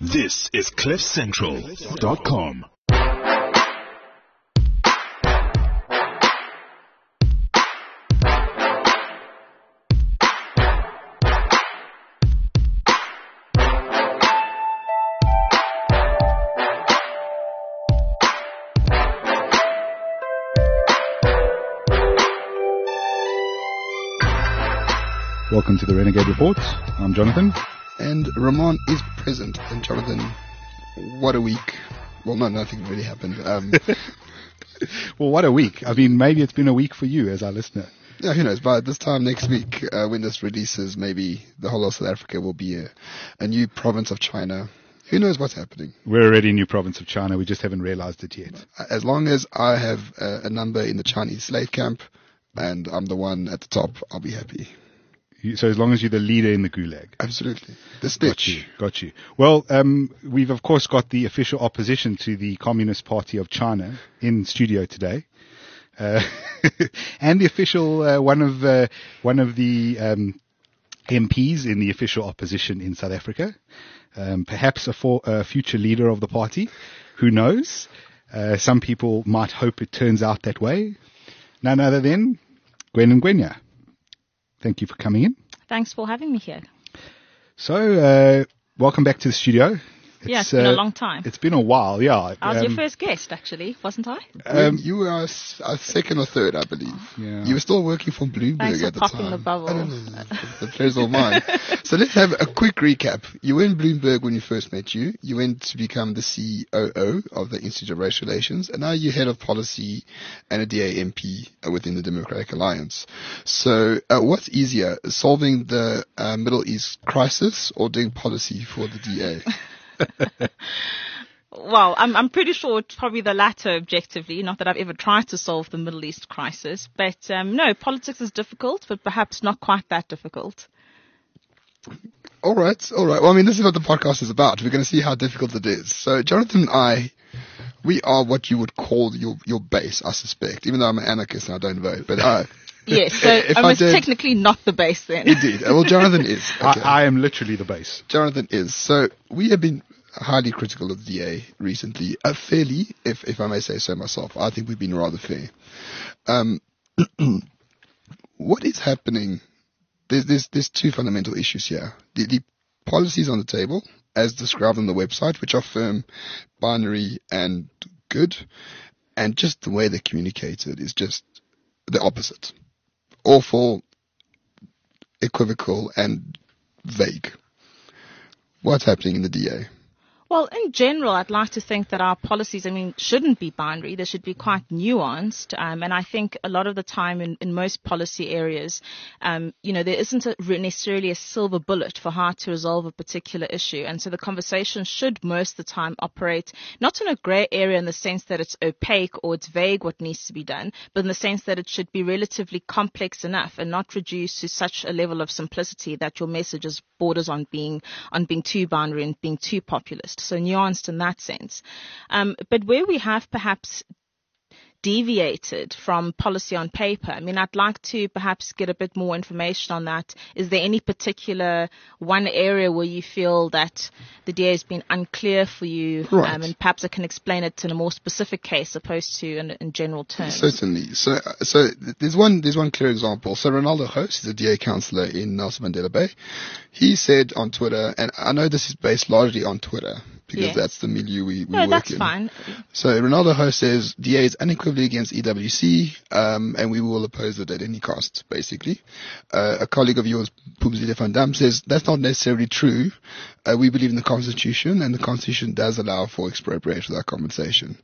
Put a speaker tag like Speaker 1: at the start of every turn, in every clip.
Speaker 1: This is CliffCentral.com.
Speaker 2: Welcome to the Renegade Report. I'm Jonathan.
Speaker 3: And Ramon is present. And Jonathan, what a week. Well, no, nothing really happened.
Speaker 2: Well, what a week. I mean, maybe it's been a week for you as our listener.
Speaker 3: Yeah, who knows? By this time next week, when this releases, maybe the whole of South Africa will be a new province of China. Who knows what's happening?
Speaker 2: We're already a new province of China. We just haven't realized it yet.
Speaker 3: As long as I have a number in the Chinese slave camp and I'm the one at the top, I'll be happy.
Speaker 2: So as long as you're the leader in the gulag.
Speaker 3: Absolutely. The stitch.
Speaker 2: Got you. Well, we've of course got the official opposition to the Communist Party of China in studio today. And the official, one of the MPs in the official opposition in South Africa. Perhaps a future leader of the party. Who knows? Some people might hope it turns out that way. None other than Gwen Ngwenya. Thank you for coming in.
Speaker 4: Thanks for having me here.
Speaker 2: So, welcome back to the studio.
Speaker 4: It's been a long time.
Speaker 2: It's been a while, yeah.
Speaker 4: I was your first guest, actually, wasn't I?
Speaker 3: You were our second or third, I believe.
Speaker 2: Yeah.
Speaker 3: You were still working for Bloomberg
Speaker 4: Thanks for
Speaker 3: at the
Speaker 4: popping
Speaker 3: time.
Speaker 4: the bubble.
Speaker 3: The pleasure's all mine. So let's have a quick recap. You were in Bloomberg when we first met you. You went to become the COO of the Institute of Race Relations, and now you're head of policy and a DA MP within the Democratic Alliance. So what's easier, solving the Middle East crisis or doing policy for the DA?
Speaker 4: Well, I'm pretty sure it's probably the latter objectively, not that I've ever tried to solve the Middle East crisis. But no, politics is difficult, but perhaps not quite that difficult.
Speaker 3: All right. Well, I mean, this is what the podcast is about. We're going to see how difficult it is. So Jonathan and I, we are what you would call your base, I suspect, even though I'm an anarchist and I don't vote. But
Speaker 4: yes, so I'm technically not the base then.
Speaker 3: Indeed. Well, Jonathan is. Okay.
Speaker 2: I am literally the base.
Speaker 3: Jonathan is. So we have been highly critical of the DA recently. Fairly, if I may say so myself. I think we've been rather fair. What is happening? There's two fundamental issues here. The policies on the table, as described on the website, which are firm, binary, and good, and just the way they're communicated is just the opposite. Awful, equivocal, and vague. What's happening in the DA?
Speaker 4: Well, in general, I'd like to think that our policies, shouldn't be binary. They should be quite nuanced. And I think a lot of the time in most policy areas, there isn't necessarily a silver bullet for how to resolve a particular issue. And so the conversation should most of the time operate not in a gray area in the sense that it's opaque or it's vague what needs to be done, but in the sense that it should be relatively complex enough and not reduced to such a level of simplicity that your message is borders on being too binary and being too populist. So nuanced in that sense. But where we have perhaps deviated from policy on paper, I'd like to perhaps get a bit more information on that. Is there any particular one area where you feel that the DA has been unclear for you?
Speaker 3: Right.
Speaker 4: And perhaps I can explain it in a more specific case opposed to in general terms.
Speaker 3: Certainly. So there's one clear example. So Ronaldo Host is a DA councillor in Nelson Mandela Bay. He said on Twitter, and I know this is based largely on Twitter, because that's the milieu we work in.
Speaker 4: That's fine.
Speaker 3: So Ronaldo Host says DA is unequivocally against EWC, and we will oppose it at any cost, basically. A colleague of yours, Phumzile van Dam, says that's not necessarily true. We believe in the Constitution, and the Constitution does allow for expropriation without compensation.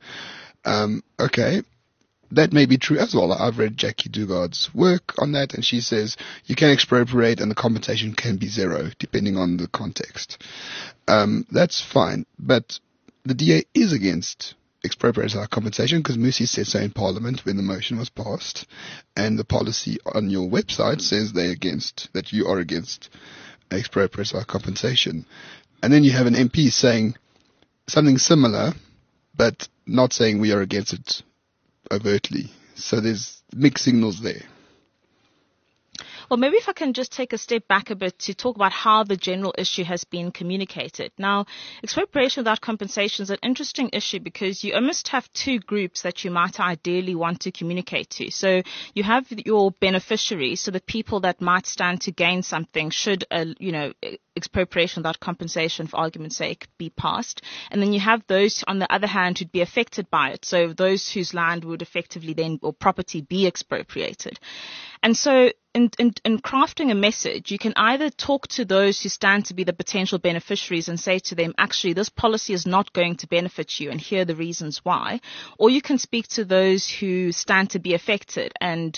Speaker 3: Okay. That may be true as well. I've read Jackie Dugard's work on that, and she says you can expropriate and the compensation can be zero, depending on the context. That's fine, but the DA is against expropriation without compensation because Musi said so in Parliament when the motion was passed, and the policy on your website says that you are against expropriation without compensation. And then you have an MP saying something similar, but not saying we are against it overtly. So there's mixed signals there.
Speaker 4: Well, maybe if I can just take a step back a bit to talk about how the general issue has been communicated. Now, expropriation without compensation is an interesting issue because you almost have two groups that you might ideally want to communicate to. So you have your beneficiaries, so the people that might stand to gain something should, expropriation without compensation, for argument's sake, be passed. And then you have those, on the other hand, who'd be affected by it. So those whose land would effectively then, or property, be expropriated. And so in crafting a message, you can either talk to those who stand to be the potential beneficiaries and say to them, actually, this policy is not going to benefit you, and here are the reasons why. Or you can speak to those who stand to be affected and,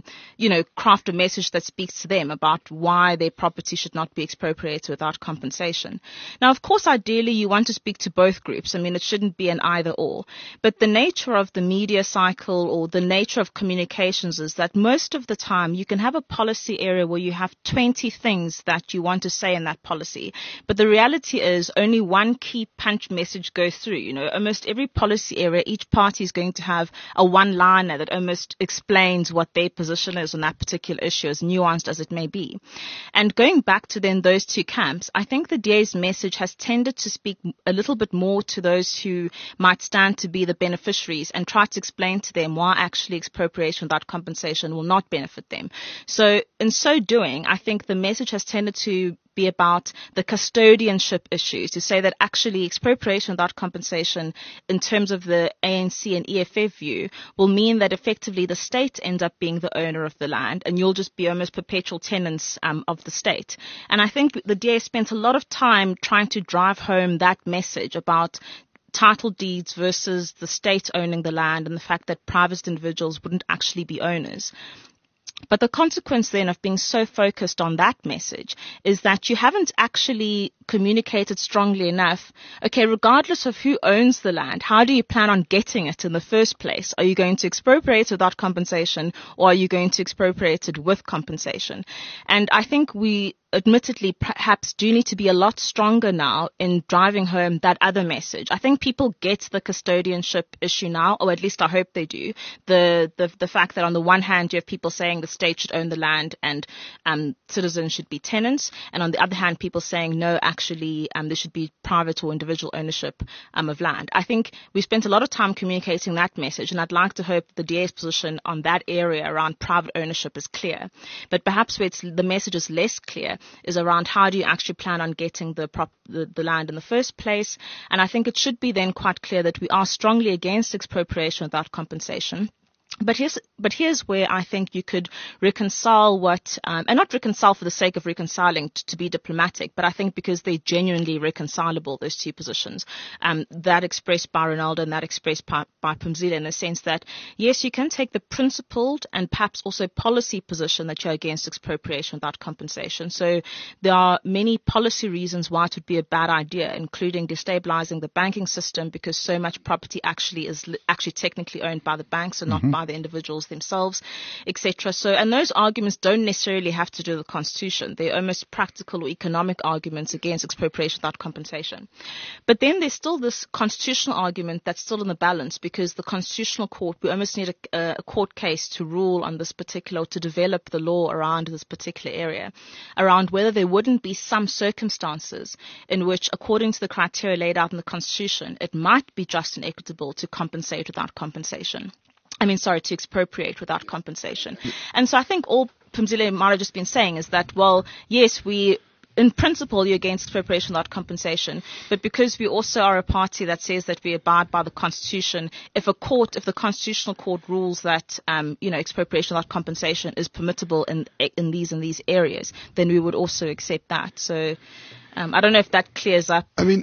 Speaker 4: craft a message that speaks to them about why their property should not be expropriated without compensation. Now, of course, ideally, you want to speak to both groups. I mean, it shouldn't be an either or. But the nature of the media cycle or the nature of communications is that most of the time you can have a policy area where you have 20 things that you want to say in that policy. But the reality is only one key punch message goes through. Almost every policy area, each party is going to have a one-liner that almost explains what their position is on that particular issue, as nuanced as it may be. And going back to then those two camps, I think the DA's message has tended to speak a little bit more to those who might stand to be the beneficiaries and try to explain to them why actually expropriation without compensation will not benefit them. So in so doing, I think the message has tended to be about the custodianship issues, to say that actually expropriation without compensation in terms of the ANC and EFF view will mean that effectively the state ends up being the owner of the land and you'll just be almost perpetual tenants of the state. And I think the DA spent a lot of time trying to drive home that message about title deeds versus the state owning the land and the fact that private individuals wouldn't actually be owners. But the consequence then of being so focused on that message is that you haven't actually communicated strongly enough. Okay, regardless of who owns the land, how do you plan on getting it in the first place? Are you going to expropriate it without compensation, or are you going to expropriate it with compensation? And I think we admittedly perhaps do need to be a lot stronger now in driving home that other message. I think people get the custodianship issue now, or at least I hope they do. The fact that on the one hand you have people saying the state should own the land and citizens should be tenants, and on the other hand people saying no, actually there should be private or individual ownership of land. I think we spent a lot of time communicating that message, and I'd like to hope the DA's position on that area around private ownership is clear. But perhaps where the message is less clear is around how do you actually plan on getting the land in the first place. And I think it should be then quite clear that we are strongly against expropriation without compensation. But here's where I think you could reconcile and not reconcile for the sake of reconciling to be diplomatic, but I think because they're genuinely reconcilable, those two positions, that expressed by Ronaldo and that expressed by Phumzile, in the sense that, yes, you can take the principled and perhaps also policy position that you're against expropriation without compensation. So there are many policy reasons why it would be a bad idea, including destabilizing the banking system, because so much property actually is technically owned by the banks and not by the individuals themselves, etc. So, and those arguments don't necessarily have to do with the Constitution. They're almost practical or economic arguments against expropriation without compensation. But then there's still this constitutional argument that's still in the balance, because the Constitutional Court, we almost need a court case to rule on this particular, or to develop the law around this particular area, around whether there wouldn't be some circumstances in which, according to the criteria laid out in the Constitution, it might be just and equitable to compensate without compensation. To expropriate without compensation. And so I think all Phumzile might have just been saying is that, well, yes, in principle, you're against expropriation without compensation, but because we also are a party that says that we abide by the Constitution, if the Constitutional Court rules that, expropriation without compensation is permissible in these areas, then we would also accept that. So, I don't know if that clears up.
Speaker 3: I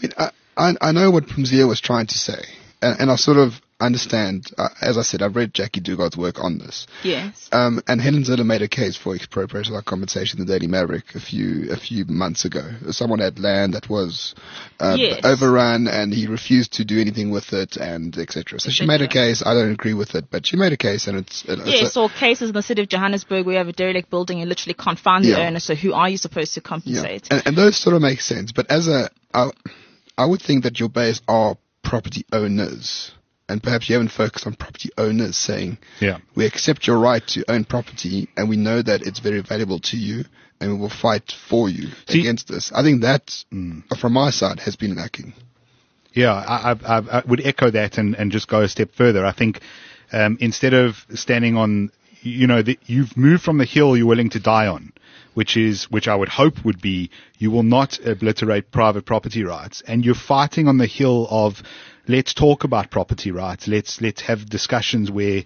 Speaker 3: know what Phumzile was trying to say, and I sort of understand. As I said, I've read Jackie Dugard's work on this.
Speaker 4: Yes.
Speaker 3: And Helen Zille made a case for expropriation without compensation in the Daily Maverick a few months ago. Someone had land that was overrun, and he refused to do anything with it, and etc. So she made a case. I don't agree with it, but she made a case, and
Speaker 4: or cases in the city of Johannesburg where you have a derelict building and literally can't find the owner. So who are you supposed to compensate?
Speaker 3: Yeah. And those sort of make sense. But I would think that your base are property owners. and perhaps you haven't focused on property owners saying,
Speaker 2: Yeah.
Speaker 3: we accept your right to own property and we know that it's very valuable to you and we will fight for you against this. I think that, from my side, has been lacking.
Speaker 2: Yeah, I would echo that and just go a step further. I think instead of standing on, you've moved from the hill you're willing to die on, which I would hope would be you will not obliterate private property rights, and you're fighting on the hill of let's talk about property rights. Let's have discussions where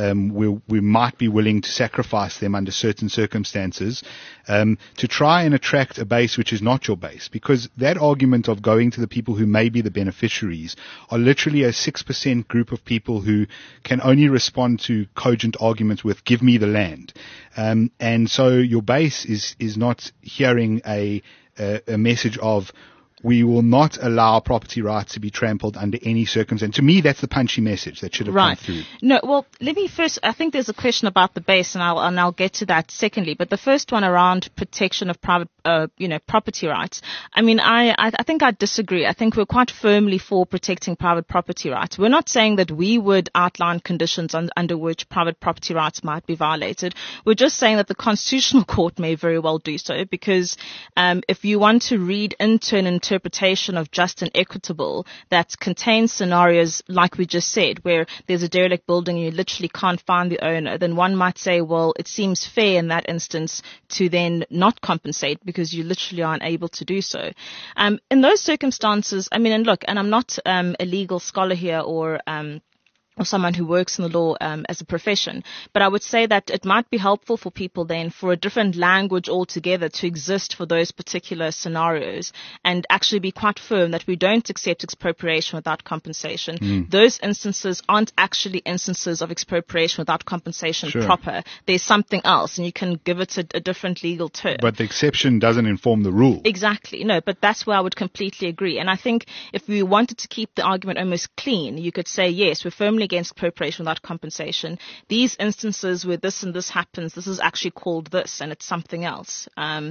Speaker 2: we might be willing to sacrifice them under certain circumstances to try and attract a base which is not your base. Because that argument of going to the people who may be the beneficiaries are literally a 6% group of people who can only respond to cogent arguments with "give me the land," and so your base is not hearing a message of we will not allow property rights to be trampled under any circumstance. To me, that's the punchy message that should have come through.
Speaker 4: No, well, let me first, I think there's a question about the base, and I'll get to that secondly. But the first one around protection of private, property rights. I mean, I think I disagree. I think we're quite firmly for protecting private property rights. We're not saying that we would outline conditions under which private property rights might be violated. We're just saying that the Constitutional Court may very well do so, because if you want to read into an interpretation of just and equitable that contains scenarios like we just said, where there's a derelict building and you literally can't find the owner, then one might say, well, it seems fair in that instance to then not compensate because you literally aren't able to do so. In those circumstances, I mean, and look, and I'm not a legal scholar here or someone who works in the law as a profession. But I would say that it might be helpful for people then for a different language altogether to exist for those particular scenarios and actually be quite firm that we don't accept expropriation without compensation. Those instances aren't actually instances of expropriation without compensation proper. There's something else, and you can give it a different legal term.
Speaker 2: But the exception doesn't inform the rule.
Speaker 4: Exactly. No, but that's where I would completely agree. And I think if we wanted to keep the argument almost clean, you could say, yes, we're firmly against expropriation without compensation. These instances where this and this happens, this is actually called this and it's something else.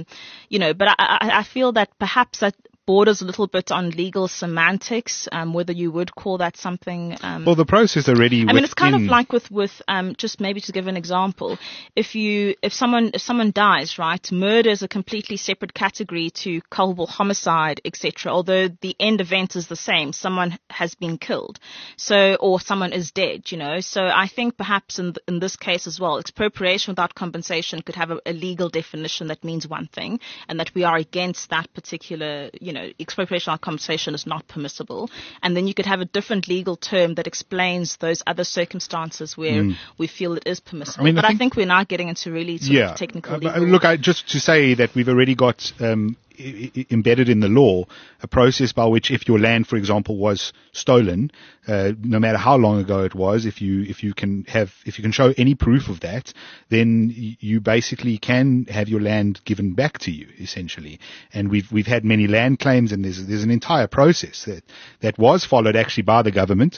Speaker 4: But I feel that perhaps that borders a little bit on legal semantics, whether you would call that something.
Speaker 2: Well, the process already.
Speaker 4: I mean, it's kind of like with just maybe to give an example, if someone dies, right? Murder is a completely separate category to culpable homicide, etc. Although the end event is the same, someone has been killed, or someone is dead. So I think perhaps in this case as well, expropriation without compensation could have a legal definition that means one thing, and that we are against that particular, expropriation without compensation is not permissible. And then you could have a different legal term that explains those other circumstances where we feel it is permissible. I think we're now getting into really sort of technical legal.
Speaker 2: Look, just to say that we've already got embedded in the law a process by which if your land, for example, was stolen, no matter how long ago it was, if you can show any proof of that, then you basically can have your land given back to you, essentially. And we've had many land claims, and there's an entire process that was followed actually by the government.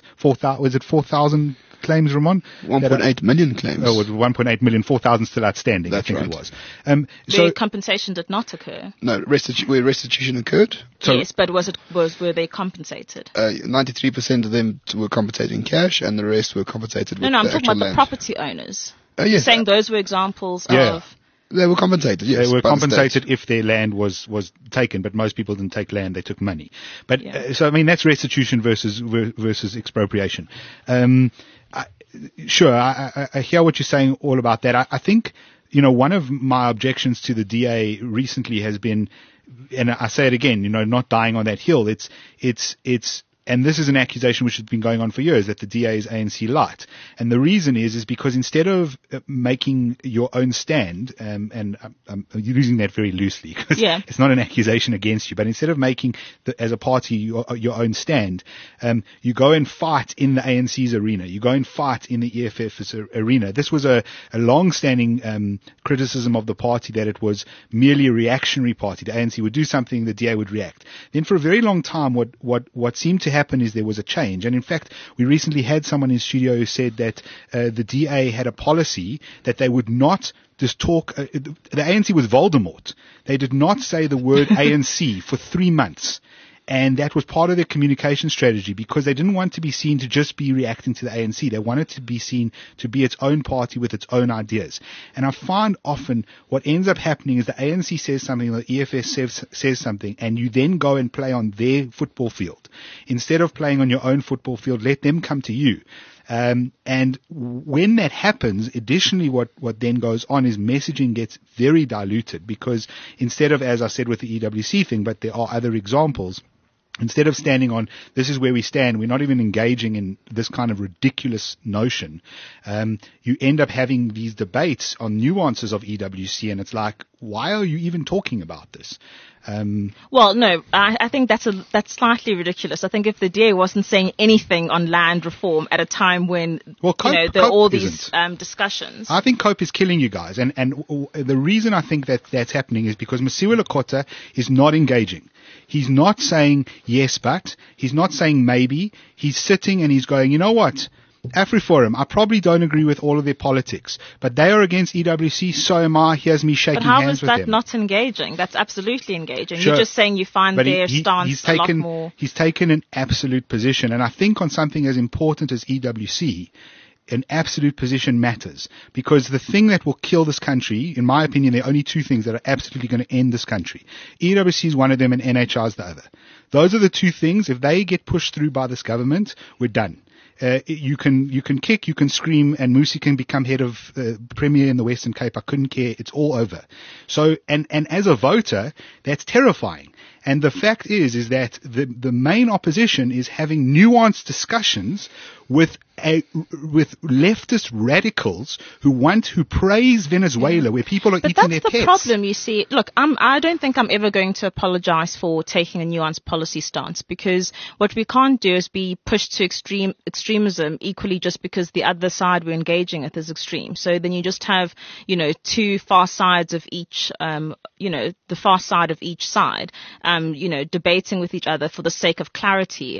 Speaker 2: 4,000 claims, Ramon?
Speaker 3: 1.8 million claims.
Speaker 2: Oh, it was 1.8 million, 4,000 still outstanding.
Speaker 3: That's
Speaker 2: I think
Speaker 3: right.
Speaker 2: It was.
Speaker 4: The compensation did not occur.
Speaker 3: No, restitution occurred.
Speaker 4: Yes, but were they compensated?
Speaker 3: 93% of them were compensated in cash, and the rest were compensated with
Speaker 4: I'm
Speaker 3: the
Speaker 4: talking
Speaker 3: actual
Speaker 4: about
Speaker 3: land.
Speaker 4: The property owners.
Speaker 3: Yes.
Speaker 4: You're saying those were examples of...
Speaker 3: They were compensated, yes.
Speaker 2: They were
Speaker 3: by the
Speaker 2: compensated
Speaker 3: state.
Speaker 2: if their land was taken, but most people didn't take land, they took money. But, that's restitution versus expropriation. I hear what you're saying all about that. I think, one of my objections to the DA recently has been, and I say it again, not dying on that hill. It's and this is an accusation which has been going on for years, that the DA is ANC light. And the reason is because instead of making your own stand, and I'm using that very loosely because it's not an accusation against you, but instead of making as a party your own stand, you go and fight in the ANC's arena. You go and fight in the EFF's arena. This was a long-standing criticism of the party, that it was merely a reactionary party. The ANC would do something, the DA would react. Then for a very long time, what seemed to happen is there was a change. And in fact, we recently had someone in studio who said that the DA had a policy that they would not just talk. The ANC was Voldemort. They did not say the word ANC for 3 months. And that was part of their communication strategy because they didn't want to be seen to just be reacting to the ANC. They wanted to be seen to be its own party with its own ideas. And I find often what ends up happening is the ANC says something, the EFF says something, and you then go and play on their football field. Instead of playing on your own football field, let them come to you. And when that happens, additionally, what then goes on is messaging gets very diluted because instead of, as I said with the EWC thing, but there are other examples, instead of standing on, this is where we stand, we're not even engaging in this kind of ridiculous notion, you end up having these debates on nuances of EWC, and it's like, why are you even talking about this?
Speaker 4: Well, no, I think that's slightly ridiculous. I think if the DA wasn't saying anything on land reform at a time when there are all these discussions.
Speaker 2: I think COPE is killing you guys. And the reason I think that's happening is because Masiwa Lekota is not engaging. He's not saying yes, but he's not saying maybe. He's sitting and he's going, you know what? AfriForum, I probably don't agree with all of their politics, but they are against EWC, so am I. Here's me shaking hands with them.
Speaker 4: But how is that not engaging? That's absolutely engaging. Sure. You're just saying you find their stance a lot more.
Speaker 2: He's taken an absolute position, and I think on something as important as EWC, an absolute position matters, because the thing that will kill this country, in my opinion, there are only two things that are absolutely going to end this country. EWC is one of them and NHR is the other. Those are the two things. If they get pushed through by this government, we're done. You can kick, you can scream, and Musi can become head of Premier in the Western Cape. I couldn't care. It's all over. So, and as a voter, that's terrifying. And the fact is that the main opposition is having nuanced discussions with leftist radicals who praise Venezuela, where people are eating their pets.
Speaker 4: But that's the problem, you see. Look, I don't think I'm ever going to apologize for taking a nuanced policy stance, because what we can't do is be pushed to extremism equally just because the other side we're engaging with is extreme. So then you just have, two far sides of each, the far side of each side, debating with each other for the sake of clarity.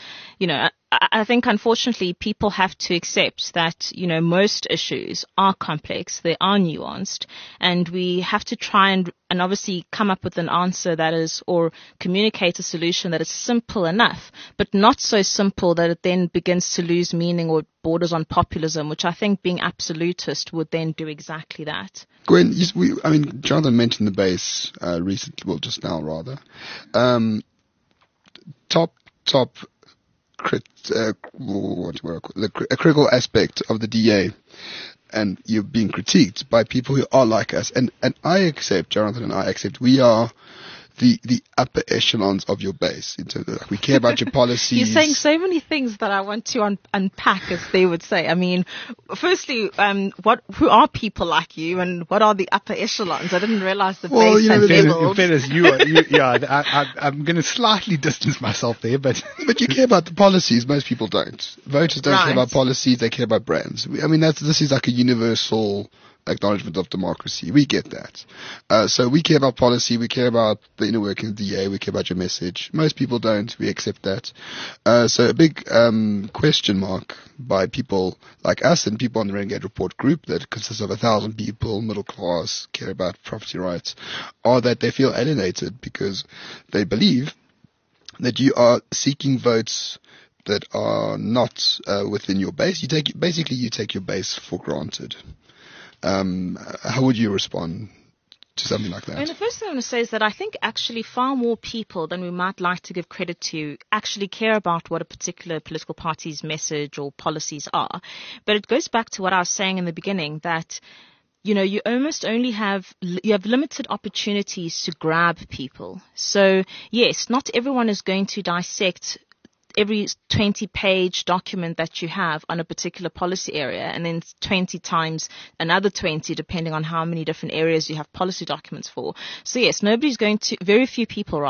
Speaker 4: I think, unfortunately, people have to accept that, most issues are complex, they are nuanced, and we have to try and obviously come up with an answer that is, or communicate a solution that is simple enough, but not so simple that it then begins to lose meaning or borders on populism, which I think being absolutist would then do exactly that.
Speaker 3: Gwen, Jonathan mentioned the base recently, well, just now rather. A critical aspect of the DA, and you're being critiqued by people who are like us, and I accept, Jonathan and I accept, we are the upper echelons of your base in terms of, we care about your policies.
Speaker 4: You're saying so many things that I want to unpack, as they would say. I mean, firstly, who are people like you, and what are the upper echelons? I didn't realize the base had levels.
Speaker 2: I'm going to slightly distance myself there, but
Speaker 3: you care about the policies. Most people don't. Voters don't care about policies. They care about brands. This is like a universal acknowledgement of democracy. We get that. So we care about policy, we care about the inner working of the DA, we care about your message. Most people don't. We accept that. So a big question mark by people like us and people on the Renegade Report group that consists of 1,000 people, middle class, care about property rights, are that they feel alienated because they believe that you are seeking votes that are not within your base. You take your base for granted. How would you respond to something like that?
Speaker 4: The first thing I want to say is that I think actually far more people than we might like to give credit to actually care about what a particular political party's message or policies are. But it goes back to what I was saying in the beginning, that you almost only have limited opportunities to grab people. So yes, not everyone is going to dissect every 20-page document that you have on a particular policy area, and then 20 times another 20, depending on how many different areas you have policy documents for. So yes, very few people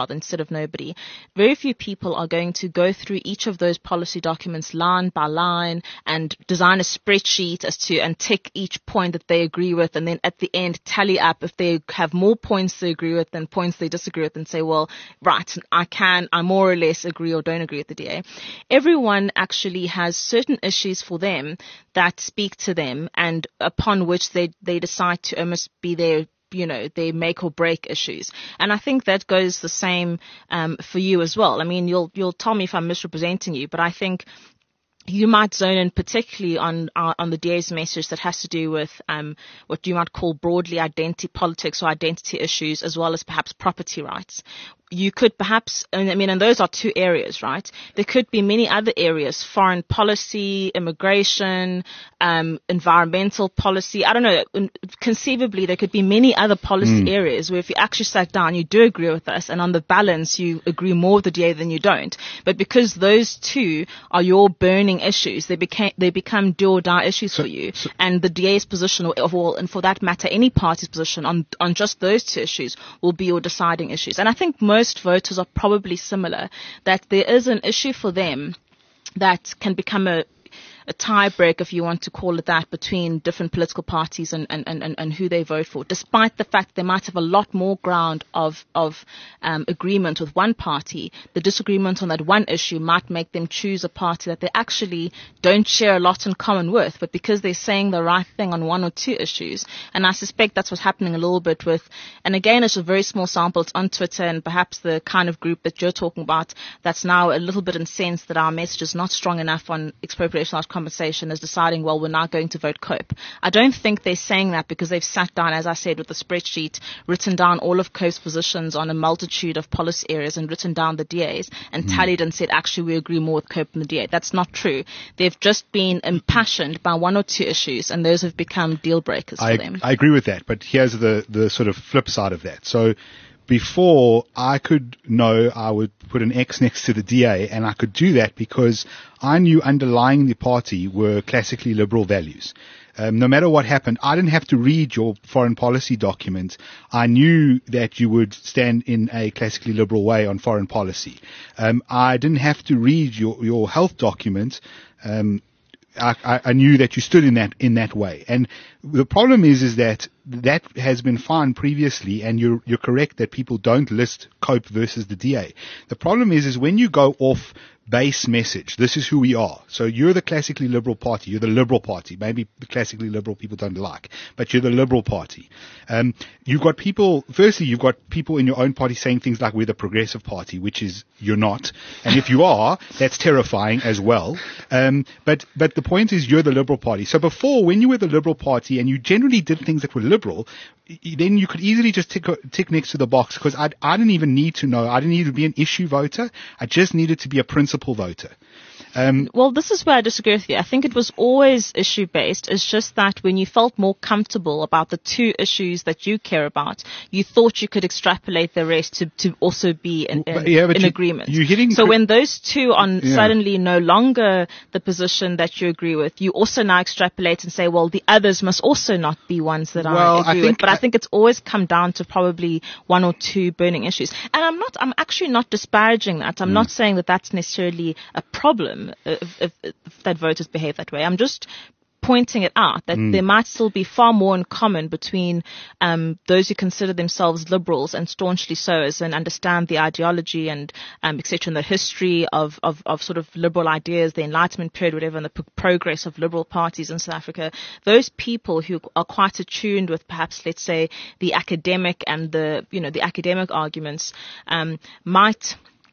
Speaker 4: are going to go through each of those policy documents line by line and design a spreadsheet and tick each point that they agree with, and then at the end tally up if they have more points they agree with than points they disagree with, and say, well, right, I more or less agree or don't agree with the DA. Everyone actually has certain issues for them that speak to them, and upon which they decide to almost be their they make or break issues. And I think that goes the same for you as well. I mean, you'll tell me if I'm misrepresenting you, but I think you might zone in particularly on the DA's message that has to do with what you might call broadly identity politics or identity issues, as well as perhaps property rights. You could perhaps, and those are two areas, right? There could be many other areas: foreign policy, immigration, environmental policy. I don't know. Conceivably, there could be many other policy areas where if you actually sat down, you do agree with us, and on the balance, you agree more with the DA than you don't. But because those two are your burning issues, they become do or die issues for you. And the DA's position, and for that matter, any party's position on just those two issues will be your deciding issues. And I think most voters are probably similar, that there is an issue for them that can become a tiebreak, if you want to call it that, between different political parties and who they vote for, despite the fact they might have a lot more ground of agreement with one party. The disagreement on that one issue might make them choose a party that they actually don't share a lot in common with, but because they're saying the right thing on one or two issues. And I suspect that's what's happening a little bit with, and again, it's a very small sample. It's on Twitter, and perhaps the kind of group that you're talking about that's now a little bit incensed that our message is not strong enough on expropriation compensation is deciding, well, we're not going to vote COPE. I don't think they're saying that because they've sat down, as I said, with a spreadsheet, written down all of COPE's positions on a multitude of policy areas and written down the DA's and tallied and said, actually, we agree more with COPE than the DA. That's not true. They've just been impassioned by one or two issues, and those have become deal breakers for them.
Speaker 2: I agree with that, but here's the sort of flip side of that. So before, I could know I would put an X next to the DA, and I could do that because I knew underlying the party were classically liberal values. No matter what happened, I didn't have to read your foreign policy document. I knew that you would stand in a classically liberal way on foreign policy. I didn't have to read your health document. I knew that you stood in that way. And the problem is that has been fine previously, and you're correct that people don't list COPE versus the DA. The problem is when you go off base message, this is who we are. So you're the classically liberal party, you're the liberal party. Maybe the classically liberal people don't like, but you're the liberal party. You've got people in your own party saying things like we're the progressive party, which is you're not. And if you are, that's terrifying as well. But the point is you're the liberal party. So before, when you were the liberal party and you generally did things that were liberal, then you could easily just tick next to the box, because I didn't even need to know. I didn't need to be an issue voter. I just needed to be a principal voter.
Speaker 4: Well, this is where I disagree with you. I think it was always issue-based. It's just that when you felt more comfortable about the two issues that you care about, you thought you could extrapolate the rest to also be in agreement. When those two are suddenly no longer the position that you agree with, you also now extrapolate and say, well, the others must also not be ones that I agree with. But I think it's always come down to probably one or two burning issues. And I'm actually not disparaging that. I'm not saying that that's necessarily a problem. If that voters behave that way. I'm just pointing it out that there might still be far more in common between those who consider themselves liberals and staunchly so, and understand the ideology and etc. and the history of sort of liberal ideas, the Enlightenment period, whatever, and the progress of liberal parties in South Africa. Those people who are quite attuned with perhaps, let's say, the academic and the academic arguments might.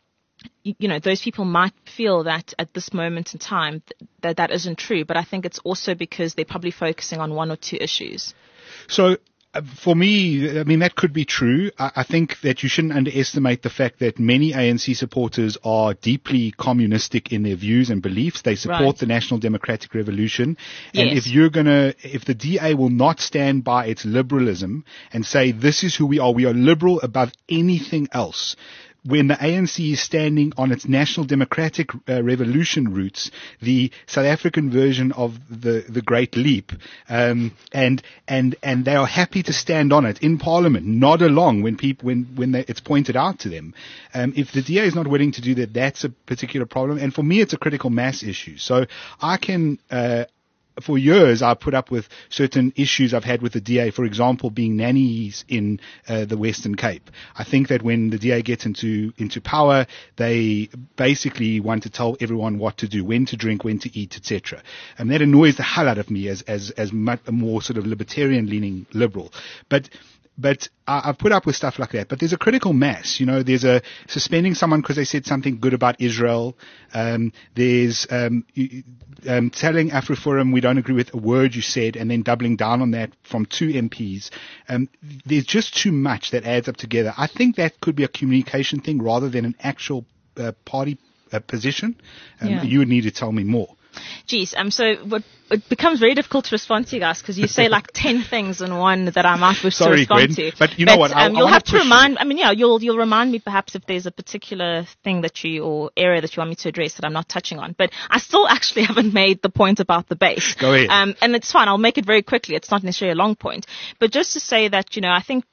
Speaker 4: Those people might feel that at this moment in time that isn't true, but I think it's also because they're probably focusing on one or two issues.
Speaker 2: So for me, I mean, that could be true. I think that you shouldn't underestimate the fact that many ANC supporters are deeply communistic in their views and beliefs. They support the National Democratic Revolution. And if the DA will not stand by its liberalism and say, this is who we are liberal above anything else, when the ANC is standing on its National Democratic Revolution roots, the South African version of the Great Leap, and they are happy to stand on it in Parliament, nod along when it's pointed out to them. If the DA is not willing to do that, that's a particular problem. And for me, it's a critical mass issue. So I can. For years, I put up with certain issues I've had with the DA, for example, being nannies in the Western Cape. I think that when the DA gets into power, they basically want to tell everyone what to do, when to drink, when to eat, etc. And that annoys the hell out of me as a more sort of libertarian-leaning liberal. But But I've put up with stuff like that. But there's a critical mass. You know, there's a suspending someone because they said something good about Israel. There's telling AfriForum we don't agree with a word you said, and then doubling down on that from 2 MPs. There's just too much that adds up together. I think that could be a communication thing rather than an actual party position. You would need to tell me more.
Speaker 4: Geez, so it becomes very difficult to respond to you guys because you say like 10 things in one that I might wish to respond to.
Speaker 2: But you know what?
Speaker 4: You'll have to remind. You'll remind me perhaps if there's a particular thing or area that you want me to address that I'm not touching on. But I still actually haven't made the point about the base.
Speaker 2: Go ahead.
Speaker 4: And it's fine. I'll make it very quickly. It's not necessarily a long point, but just to say that I think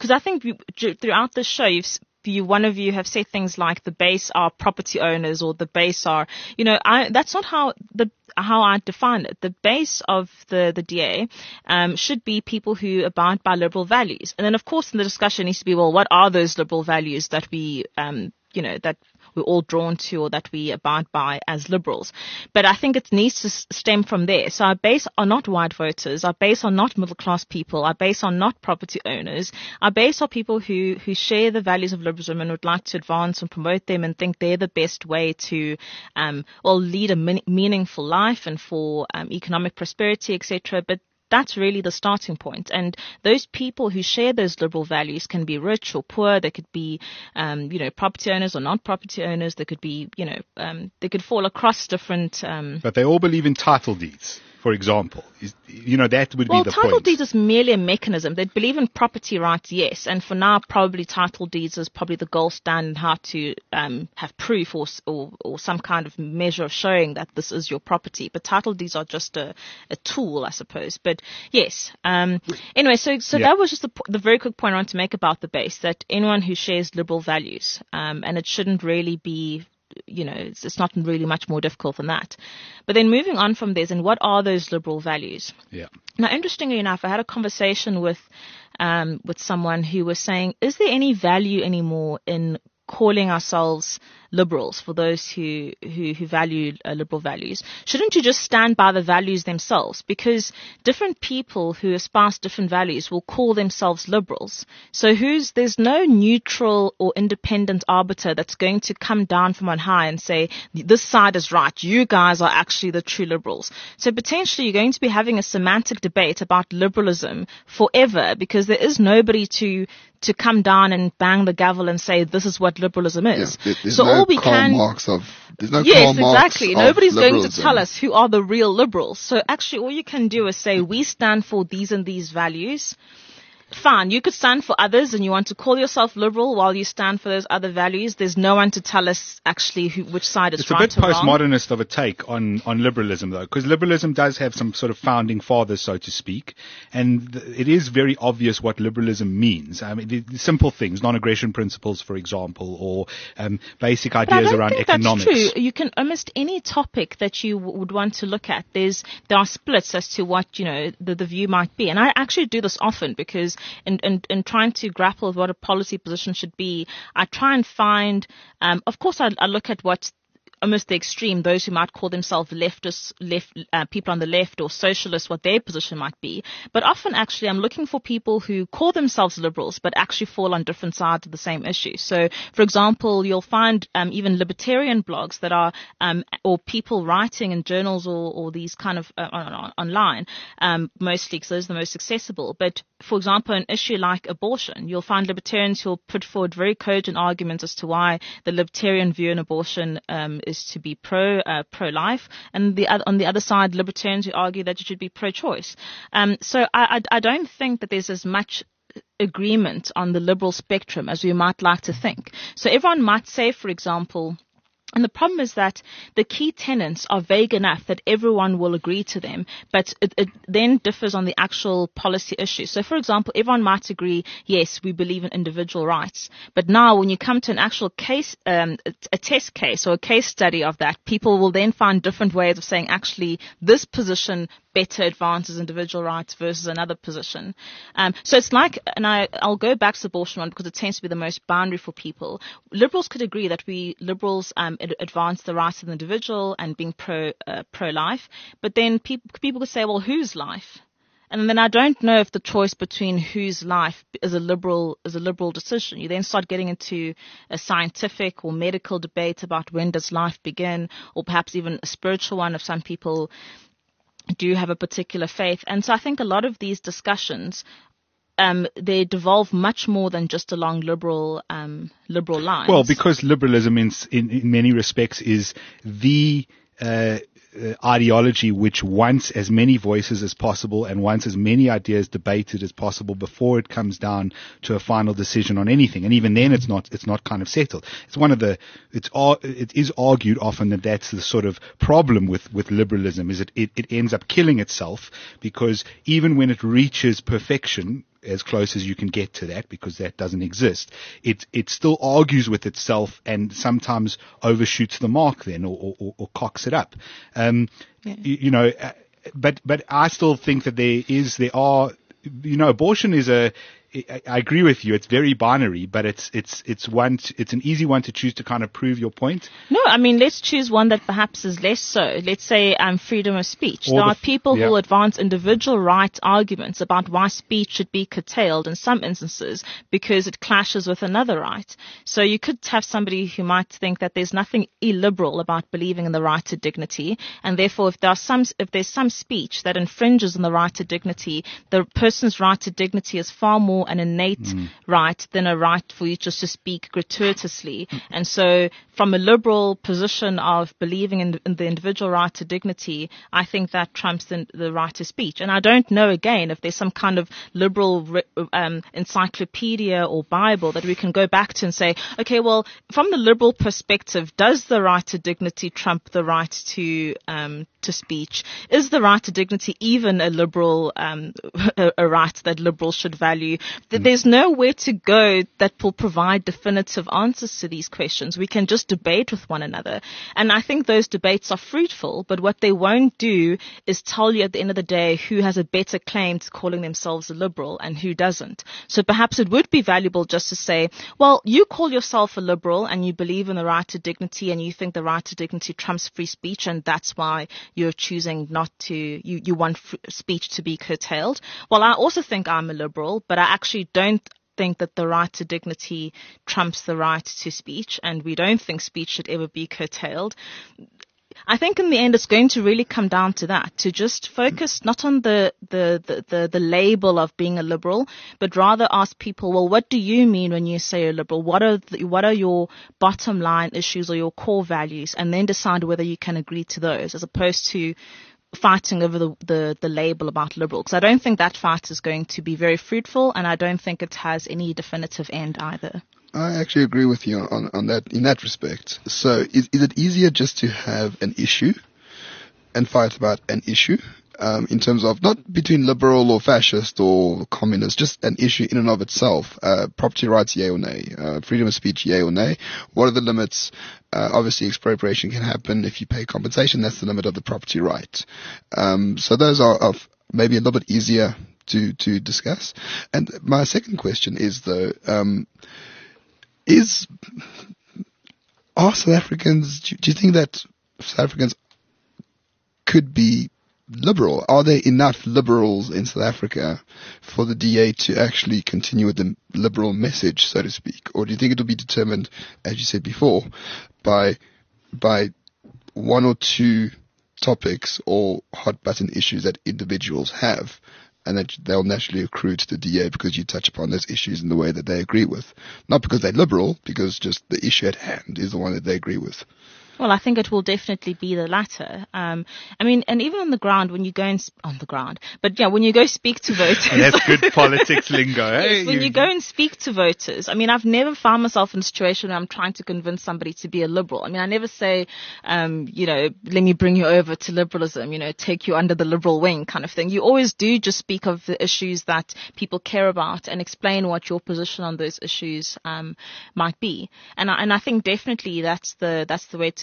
Speaker 4: throughout the show one of you have said things like the base are property owners or the base are, that's not how I define it. The base of the DA should be people who abide by liberal values. And then, of course, in the discussion needs to be, well, what are those liberal values that we, that we're all drawn to or that we abide by as liberals. But I think it needs to stem from there. So our base are not white voters. Our base are not middle class people. Our base are not property owners. Our base are people who share the values of liberalism and would like to advance and promote them and think they're the best way to, lead a meaningful life and for economic prosperity, etc. But that's really the starting point. And those people who share those liberal values can be rich or poor. They could be, property owners or non-property owners. They could be, they could fall across different.
Speaker 2: But they all believe in title deeds, for example. That would be the point.
Speaker 4: Well, title deeds is merely a mechanism. They believe in property rights, yes. And for now, probably title deeds is probably the gold standard how to have proof or some kind of measure of showing that this is your property. But title deeds are just a tool, I suppose. But yes. Anyway, so that was just the very quick point I want to make about the base, that anyone who shares liberal values, and it shouldn't really be, it's not really much more difficult than that. But then moving on from this, and what are those liberal values?
Speaker 2: Yeah.
Speaker 4: Now, interestingly enough, I had a conversation with someone who was saying, is there any value anymore in calling ourselves liberals for those who value liberal values? Shouldn't you just stand by the values themselves? Because different people who espouse different values will call themselves liberals. So there's no neutral or independent arbiter that's going to come down from on high and say, this side is right, you guys are actually the true liberals. So potentially you're going to be having a semantic debate about liberalism forever because there is nobody to come down and bang the gavel and say this is what liberalism is.
Speaker 3: Yeah, so all we can there's no
Speaker 4: yes, exactly. Nobody's going to
Speaker 3: liberalism.
Speaker 4: tell us who are the real liberals. So actually all you can do is say we stand for these and these values. Fine, you could stand for others and you want to call yourself liberal while you stand for those other values. There's no one to tell us actually which side is right or wrong.
Speaker 2: It's a bit postmodernist of a take on liberalism though, because liberalism does have some sort of founding fathers, so to speak, and it is very obvious what liberalism means. I mean, simple things, non-aggression principles, for example, or basic ideas around economics.
Speaker 4: That's true. You can almost any topic that you would want to look at. There are splits as to what, the view might be. And I actually do this often because in trying to grapple with what a policy position should be, I try and find, of course, I look at what almost the extreme, those who might call themselves leftists, people on the left or socialists, what their position might be. But often actually I'm looking for people who call themselves liberals but actually fall on different sides of the same issue. So, for example, you'll find even libertarian blogs that are, or people writing in journals or these kind of online, mostly because those are the most accessible. But for example, an issue like abortion, you'll find libertarians who will put forward very cogent arguments as to why the libertarian view on abortion is to be pro-life, and on the other side, libertarians who argue that it should be pro-choice. So I don't think that there's as much agreement on the liberal spectrum as we might like to think. So everyone might say, for example, and the problem is that the key tenets are vague enough that everyone will agree to them, but it then differs on the actual policy issue. So, for example, everyone might agree, yes, we believe in individual rights. But now when you come to an actual case, a test case or a case study of that, people will then find different ways of saying, actually, this position better advances individual rights versus another position. So it's like, and I'll go back to the abortion one because it tends to be the most boundary for people. Liberals could agree that liberals advance the rights of the individual and being pro-life, but then people could say, well, whose life? And then I don't know if the choice between whose life is a liberal decision. You then start getting into a scientific or medical debate about when does life begin, or perhaps even a spiritual one if some people do have a particular faith. And so I think a lot of these discussions, they devolve much more than just along liberal lines.
Speaker 2: Well, because liberalism in many respects is the ideology which wants as many voices as possible and wants as many ideas debated as possible before it comes down to a final decision on anything. And even then, it's not kind of settled. It is argued often that that's the sort of problem with liberalism, is it ends up killing itself, because even when it reaches perfection, as close as you can get to that, because that doesn't exist, it still argues with itself and sometimes overshoots the mark then, or cocks it up. But I still think that abortion is I agree with you. It's very binary, but it's an easy one to choose to kind of prove your point.
Speaker 4: No, I mean, let's choose one that perhaps is less so. Let's say freedom of speech. There are people who will advance individual right arguments about why speech should be curtailed in some instances because it clashes with another right. So you could have somebody who might think that there's nothing illiberal about believing in the right to dignity, and therefore if there's some speech that infringes on the right to dignity, the person's right to dignity is far more an innate right than a right for you just to speak gratuitously. And so from a liberal position of believing in the individual right to dignity, I think that trumps the right to speech. And I don't know, again, if there's some kind of liberal encyclopedia or Bible that we can go back to and say, okay, well, from the liberal perspective, does the right to dignity trump the right to speech? Is the right to dignity even a liberal, a right that liberals should value? There's nowhere to go that will provide definitive answers to these questions. We can just debate with one another. And I think those debates are fruitful, but what they won't do is tell you at the end of the day who has a better claim to calling themselves a liberal and who doesn't. So perhaps it would be valuable just to say, well, you call yourself a liberal and you believe in the right to dignity and you think the right to dignity trumps free speech, and that's why you're choosing not to, you want speech to be curtailed. Well, I also think I'm a liberal, but I actually don't think that the right to dignity trumps the right to speech, and we don't think speech should ever be curtailed. I think in the end it's going to really come down to that, to just focus not on the label of being a liberal, but rather ask people, well, what do you mean when you say a liberal? What are your bottom line issues or your core values? And then decide whether you can agree to those, as opposed to fighting over the label about liberal. Because I don't think that fight is going to be very fruitful, and I don't think it has any definitive end either.
Speaker 3: I actually agree with you on that, in that respect. So is it easier just to have an issue and fight about an issue, in terms of not between liberal or fascist or communist, just an issue in and of itself? Property rights, yay or nay? Freedom of speech, yay or nay? What are the limits? Obviously expropriation can happen if you pay compensation. That's the limit of the property right. So those are maybe a little bit easier to discuss. And my second question is, though, are South Africans, do you think that South Africans could be liberal? Are there enough liberals in South Africa for the DA to actually continue with the liberal message, so to speak? Or do you think it will be determined, as you said before, by one or two topics or hot button issues that individuals have, and that they'll naturally accrue to the DA because you touch upon those issues in the way that they agree with? Not because they're liberal, because just the issue at hand is the one that they agree with.
Speaker 4: Well, I think it will definitely be the latter. I mean, and even on the ground, when you go when you go speak to voters.
Speaker 2: That's good politics lingo.
Speaker 4: Yes, when you go and speak to voters, I mean, I've never found myself in a situation where I'm trying to convince somebody to be a liberal. I mean, I never say, let me bring you over to liberalism, take you under the liberal wing kind of thing. You always do just speak of the issues that people care about and explain what your position on those issues might be. And I think definitely that's the way to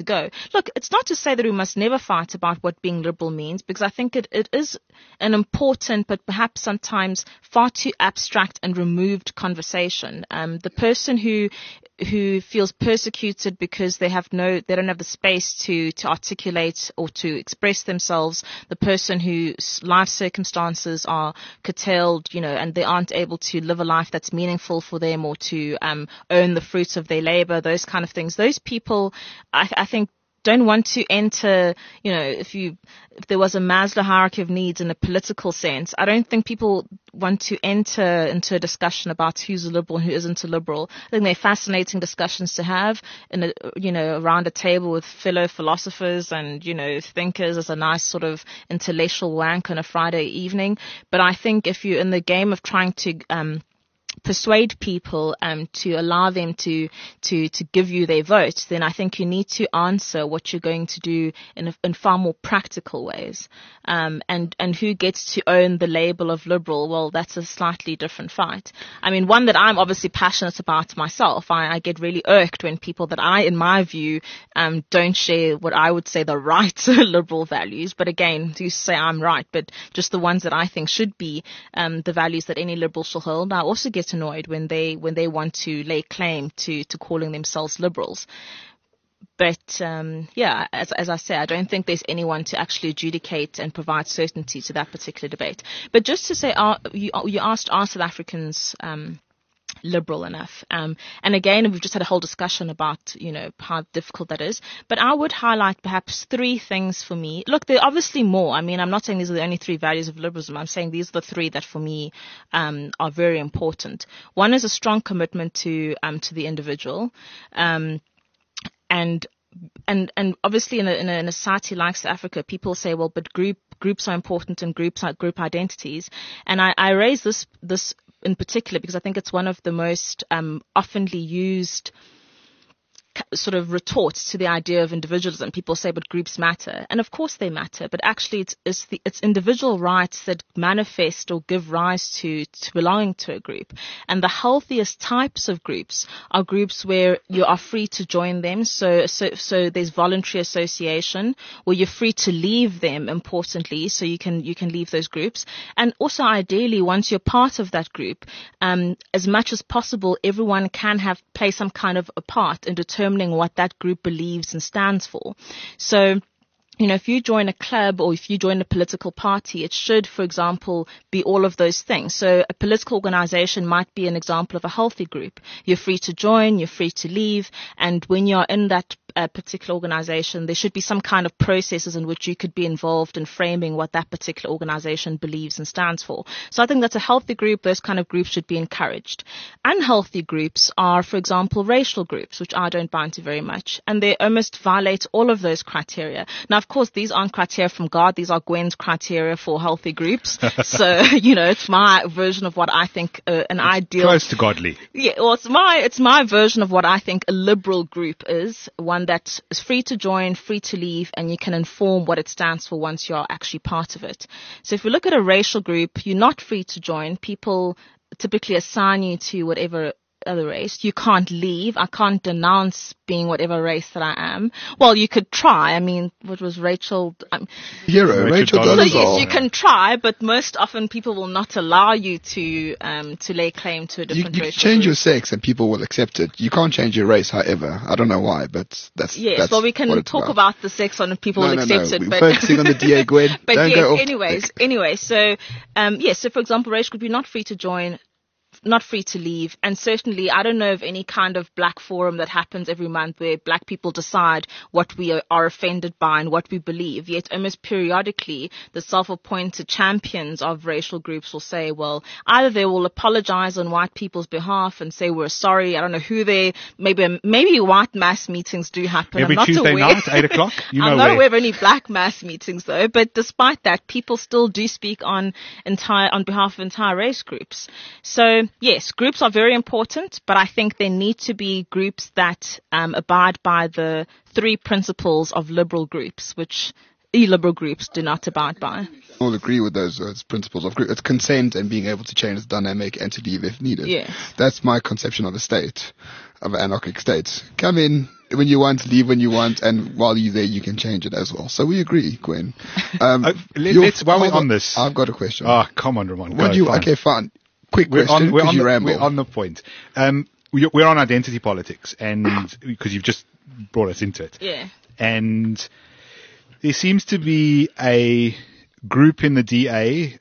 Speaker 4: go. Look, it's not to say that we must never fight about what being liberal means, because I think it is an important, but perhaps sometimes far too abstract and removed conversation. The person who feels persecuted because they don't have the space to articulate or to express themselves, the person whose life circumstances are curtailed, and they aren't able to live a life that's meaningful for them or to earn the fruits of their labor, those kind of things. Those people, I think, don't want to enter, if there was a Maslow hierarchy of needs in a political sense, I don't think people want to enter into a discussion about who's a liberal and who isn't a liberal. I think they're fascinating discussions to have around a table with fellow philosophers and, thinkers as a nice sort of intellectual wank on a Friday evening. But I think if you're in the game of trying to, persuade people to allow them to give you their vote, then I think you need to answer what you're going to do in far more practical ways. And who gets to own the label of liberal? Well, that's a slightly different fight. I mean, one that I'm obviously passionate about myself. I get really irked when people that in my view, don't share what I would say the right liberal values. But again, do say I'm right, but just the ones that I think should be the values that any liberal shall hold. I also get annoyed when they want to lay claim to calling themselves liberals. But as I say, I don't think there's anyone to actually adjudicate and provide certainty to that particular debate. But just to say, you asked, are South Africans liberal enough? And again, we've just had a whole discussion about, how difficult that is. But I would highlight perhaps three things for me. Look, there are obviously more. I mean, I'm not saying these are the only three values of liberalism. I'm saying these are the three that for me are very important. One is a strong commitment to the individual. And obviously in a society like South Africa, people say, well, but groups are important and group identities. And I raise this in particular because I think it's one of the most oftenly used sort of retorts to the idea of individualism. People say, but groups matter. And of course they matter, but actually it's individual rights that manifest or give rise to belonging to a group. And the healthiest types of groups are groups where you are free to join them. So there's voluntary association where you're free to leave them, importantly, so you can leave those groups. And also ideally, once you're part of that group, as much as possible, everyone can play some kind of a part in determining what that group believes and stands for. So, if you join a club or if you join a political party, it should, for example, be all of those things. So a political organization might be an example of a healthy group. You're free to join, you're free to leave, and when you're in that particular organization, there should be some kind of processes in which you could be involved in framing what that particular organization believes and stands for. So I think that's a healthy group. Those kind of groups should be encouraged. Unhealthy groups are, for example, racial groups, which I don't buy into very much, and they almost violate all of those criteria. Now, of course, these aren't criteria from God. These are Gwen's criteria for healthy groups. So, it's my version of what I think an ideal...
Speaker 2: Close to godly.
Speaker 4: Yeah, well, it's my version of what I think a liberal group is, one that is free to join, free to leave, and you can inform what it stands for once you're actually part of it. So if we look at a racial group, you're not free to join. People typically assign you to whatever other race. You can't leave. I can't denounce being whatever race that I am. Well, you could try. I mean, what was Rachel?
Speaker 3: Hero, Rachel Dolezal.
Speaker 4: So yes, you can try, but most often people will not allow you to lay claim to a different race.
Speaker 3: You change your sex and people will accept it. You can't change your race, however. I don't know why, but that's
Speaker 4: yes.
Speaker 3: That's
Speaker 4: well, we can talk about the sex on people will accept it.
Speaker 3: We're focusing on the DA, Gwen.
Speaker 4: But
Speaker 3: don't
Speaker 4: yes,
Speaker 3: go off
Speaker 4: anyway. So so for example, racial group, you're not free to join, not free to leave. And certainly I don't know of any kind of black forum that happens every month where black people decide what we are offended by and what we believe. Yet almost periodically the self-appointed champions of racial groups will say, well, either they will apologize on white people's behalf and say we're sorry. I don't know who maybe white mass meetings do happen.
Speaker 2: Every
Speaker 4: I'm not
Speaker 2: Tuesday
Speaker 4: aware.
Speaker 2: night, 8 o'clock.
Speaker 4: I'm not aware of any black mass meetings though. But despite that, people still do speak on behalf of entire race groups. So yes, groups are very important, but I think there need to be groups that abide by the three principles of liberal groups, which illiberal groups do not abide by.
Speaker 3: All agree with those principles of group. It's consent and being able to change the dynamic and to leave if needed.
Speaker 4: Yes.
Speaker 3: That's my conception of a state, of an anarchic state. Come in when you want, leave when you want, and while you're there, you can change it as well. So we agree, Gwen.
Speaker 2: While we're on this,
Speaker 3: I've got a question.
Speaker 2: Oh, come on, Ramon.
Speaker 3: Okay, fine. Quick question, because you ramble.
Speaker 2: We're on the point. We're on identity politics, and because you've just brought us into it.
Speaker 4: Yeah.
Speaker 2: And there seems to be a group in the DA,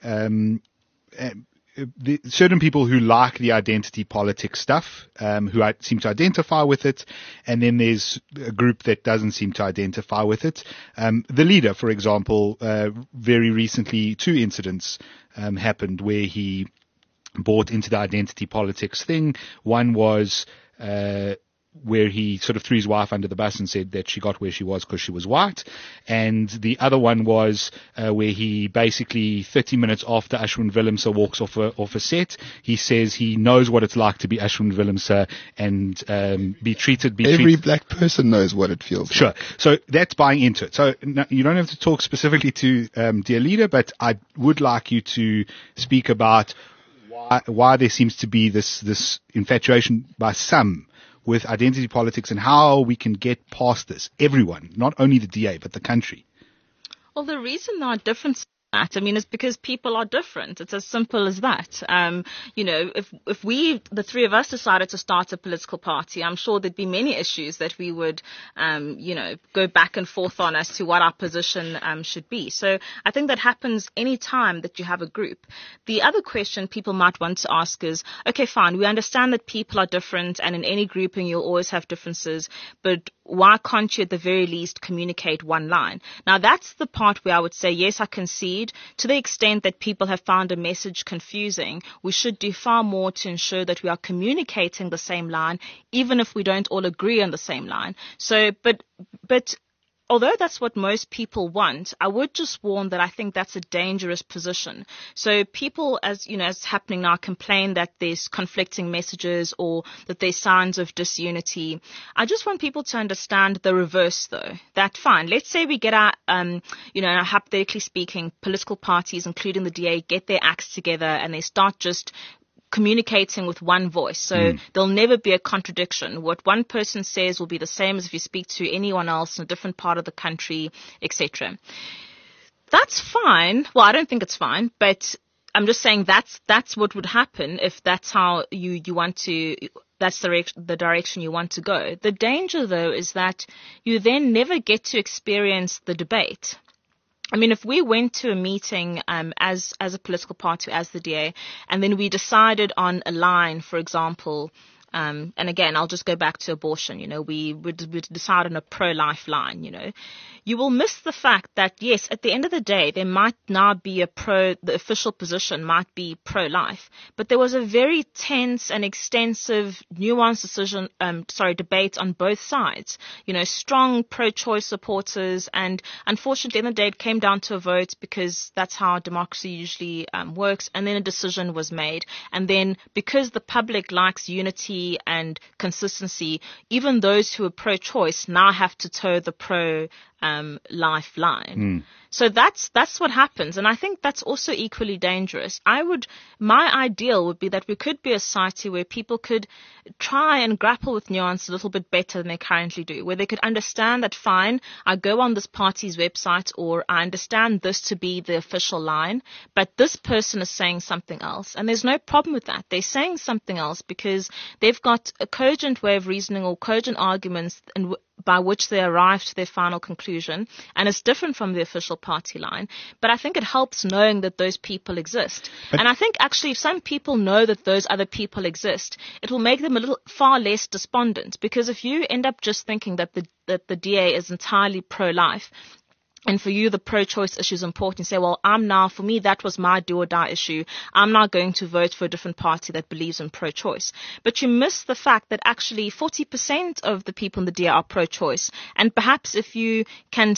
Speaker 2: certain people who like the identity politics stuff, who seem to identify with it, and then there's a group that doesn't seem to identify with it. The leader, for example, very recently, 2 incidents happened where he bought into the identity politics thing. One was where he sort of threw his wife under the bus and said that she got where she was because she was white. And the other one was where he basically 30 minutes after Ashwin Willemse walks off a set, he says he knows what it's like to be Ashwin Willemse and be treated.
Speaker 3: Every black person knows what it feels
Speaker 2: Sure.
Speaker 3: like.
Speaker 2: So that's buying into it. So you don't have to talk specifically to dear leader, but I would like you to speak about why there seems to be this infatuation by some with identity politics and how we can get past this. Everyone, not only the DA, but the country.
Speaker 4: Well, the reason there are differences is because people are different. It's as simple as that. If we, the three of us, decided to start a political party, I'm sure there'd be many issues that we would, go back and forth on as to what our position should be. So I think that happens any time that you have a group. The other question people might want to ask is, okay, fine, we understand that people are different, and in any grouping you'll always have differences, but why can't you at the very least communicate one line? Now that's the part where I would say, yes, I concede. To the extent that people have found a message confusing, we should do far more to ensure that we are communicating the same line, even if we don't all agree on the same line. So, but although that's what most people want, I would just warn that I think that's a dangerous position. So people, as happening now, complain that there's conflicting messages or that there's signs of disunity. I just want people to understand the reverse, though. That fine. Let's say we get our, hypothetically speaking, political parties, including the DA, get their acts together and they start just communicating with one voice. So there'll never be a contradiction. What one person says will be the same as if you speak to anyone else in a different part of the country, etc. That's fine. Well, I don't think it's fine, but I'm just saying that's what would happen if that's how you want to, that's the direction you want to go. The danger, though, is that you then never get to experience the debate. If we went to a meeting as a political party, as the DA, and then we decided on a line, for example, and again, I'll just go back to abortion, we would decide on a pro-life line, you will miss the fact that, yes, at the end of the day, there might now be the official position might be pro-life, but there was a very tense and extensive, nuanced debate on both sides, strong pro-choice supporters, and unfortunately, at the end of the day, it came down to a vote because that's how democracy usually works, and then a decision was made, and then because the public likes unity and consistency, even those who are pro-choice now have to toe the pro-life line. So that's what happens, and I think that's also equally dangerous. My ideal would be that we could be a society where people could try and grapple with nuance a little bit better than they currently do, where they could understand that, fine, I go on this party's website, or I understand this to be the official line, but this person is saying something else, and there's no problem with that. They're saying something else because they've got a cogent way of reasoning or cogent arguments by which they arrive to their final conclusion, and it's different from the official party line. But I think it helps knowing that those people exist. And I think actually if some people know that those other people exist, it will make them far less despondent, because if you end up just thinking that the DA is entirely pro-life, and for you, the pro-choice issue is important. You say, well, for me, that was my do-or-die issue. I'm now going to vote for a different party that believes in pro-choice. But you miss the fact that actually 40% of the people in the DA are pro-choice. And perhaps if you can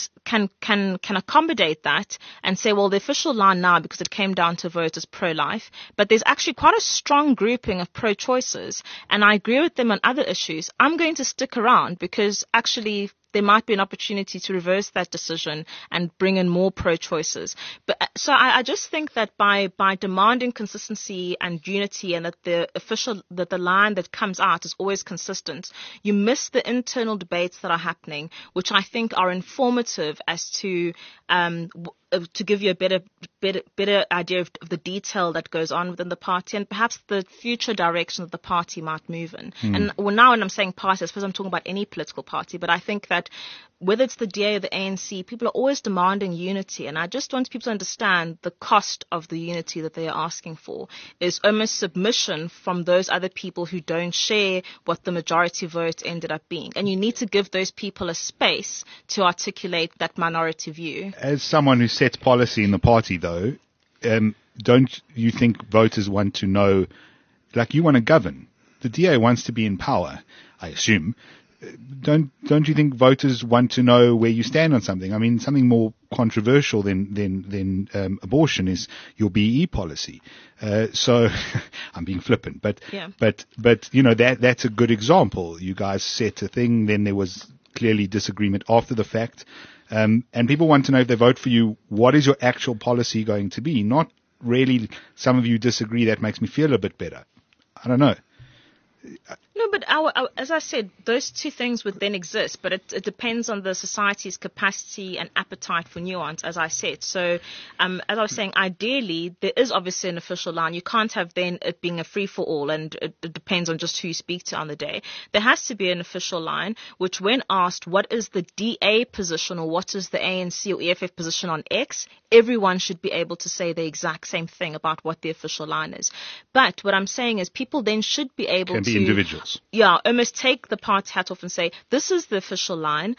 Speaker 4: accommodate that and say, well, the official line now, because it came down to a vote, is pro-life, but there's actually quite a strong grouping of pro-choicers, and I agree with them on other issues, I'm going to stick around because actually there might be an opportunity to reverse that decision and bring in more pro-choices. But so I just think that by demanding consistency and unity, and that the line that comes out is always consistent, you miss the internal debates that are happening, which I think are informative as to give you a better idea of the detail that goes on within the party, and perhaps the future direction that the party might move in. And now when I'm saying party, I suppose I'm talking about any political party, but I think that whether it's the DA or the ANC, people are always demanding unity, and I just want people to understand the cost of the unity that they are asking for is almost submission from those other people who don't share what the majority vote ended up being. And you need to give those people a space to articulate that minority view.
Speaker 2: As someone who sets policy in the party, though, don't you think voters want to know, like, you want to govern? The DA wants to be in power, I assume. Don't you think voters want to know where you stand on something? I mean, something more controversial than abortion is your BE policy. So I'm being flippant, but you know, that's a good example. You guys set a thing, then there was clearly disagreement after the fact. And people want to know, if they vote for you, what is your actual policy going to be? Not really, some of you disagree, that makes me feel a bit better. I don't know.
Speaker 4: No, but as I said, those two things would then exist, but it depends on the society's capacity and appetite for nuance, as I said. So, as I was saying, ideally, there is obviously an official line. You can't have then it being a free-for-all, and it depends on just who you speak to on the day. There has to be an official line, which when asked what is the DA position or what is the ANC or EFF position on X, everyone should be able to say the exact same thing about what the official line is. But what I'm saying is people then should be able to...
Speaker 2: individuals.
Speaker 4: Yeah, almost take the party hat off and say, this is the official line,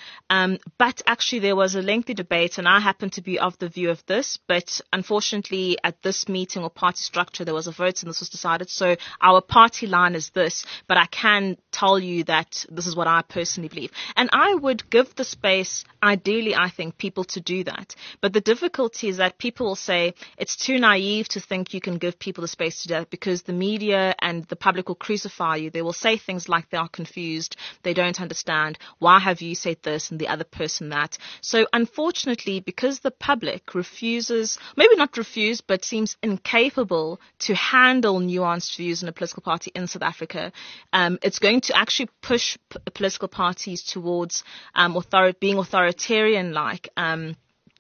Speaker 4: but actually there was a lengthy debate and I happen to be of the view of this, but unfortunately at this meeting or party structure there was a vote and this was decided, so our party line is this, but I can tell you that this is what I personally believe. And I would give the space, ideally I think, people to do that. But the difficulty is that people will say it's too naive to think you can give people the space to do that because the media and the public will crucify you. They will say things like they are confused, they don't understand, why have you said this and the other person that. So unfortunately, because the public refuses, maybe not refuse, but seems incapable to handle nuanced views in a political party in South Africa, it's going to actually push political parties towards being authoritarian-like, and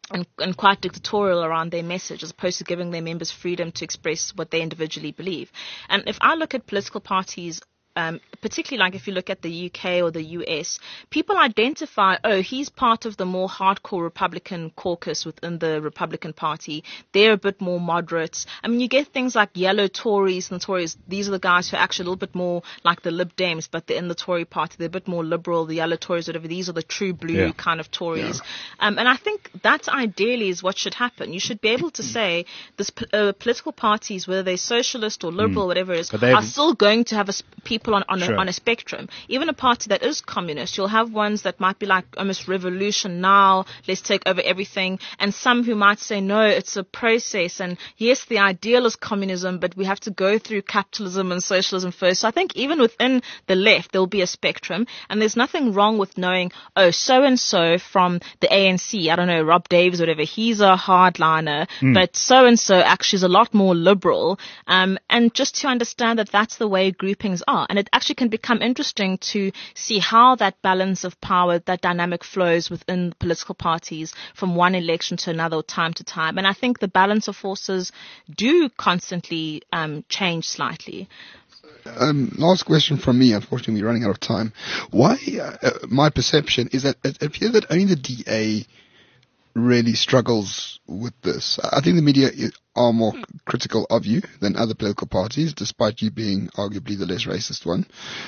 Speaker 4: quite dictatorial around their message, as opposed to giving their members freedom to express what they individually believe. And if I look at political parties, particularly like if you look at the UK or the US, people identify, oh, he's part of the more hardcore Republican caucus within the Republican Party. They're a bit more moderate. I mean, you get things like yellow Tories and the Tories. These are the guys who are actually a little bit more like the Lib Dems, but they're in the Tory party. They're a bit more liberal, the yellow Tories, whatever. These are the true blue kind of Tories. Yeah. And I think that ideally is what should happen. You should be able to say this political parties, whether they're socialist or liberal, whatever it is, are still going to have people on a spectrum. Even a party that is communist, you'll have ones that might be like almost revolution now, let's take over everything, and some who might say, no, it's a process, and yes, the ideal is communism, but we have to go through capitalism and socialism first. So I think even within the left, there'll be a spectrum, and there's nothing wrong with knowing, oh, so-and-so from the ANC, I don't know, Rob Davies or whatever, he's a hardliner, but so-and-so actually is a lot more liberal, and just to understand that that's the way groupings are. And it actually can become interesting to see how that balance of power, that dynamic flows within political parties from one election to another or time to time. And I think the balance of forces do constantly change slightly.
Speaker 3: Last question from me. Unfortunately, we're running out of time. Why? My perception is that it appears that only the DA really struggles with this. I think the media are more critical of you than other political parties, despite you being arguably the less racist one.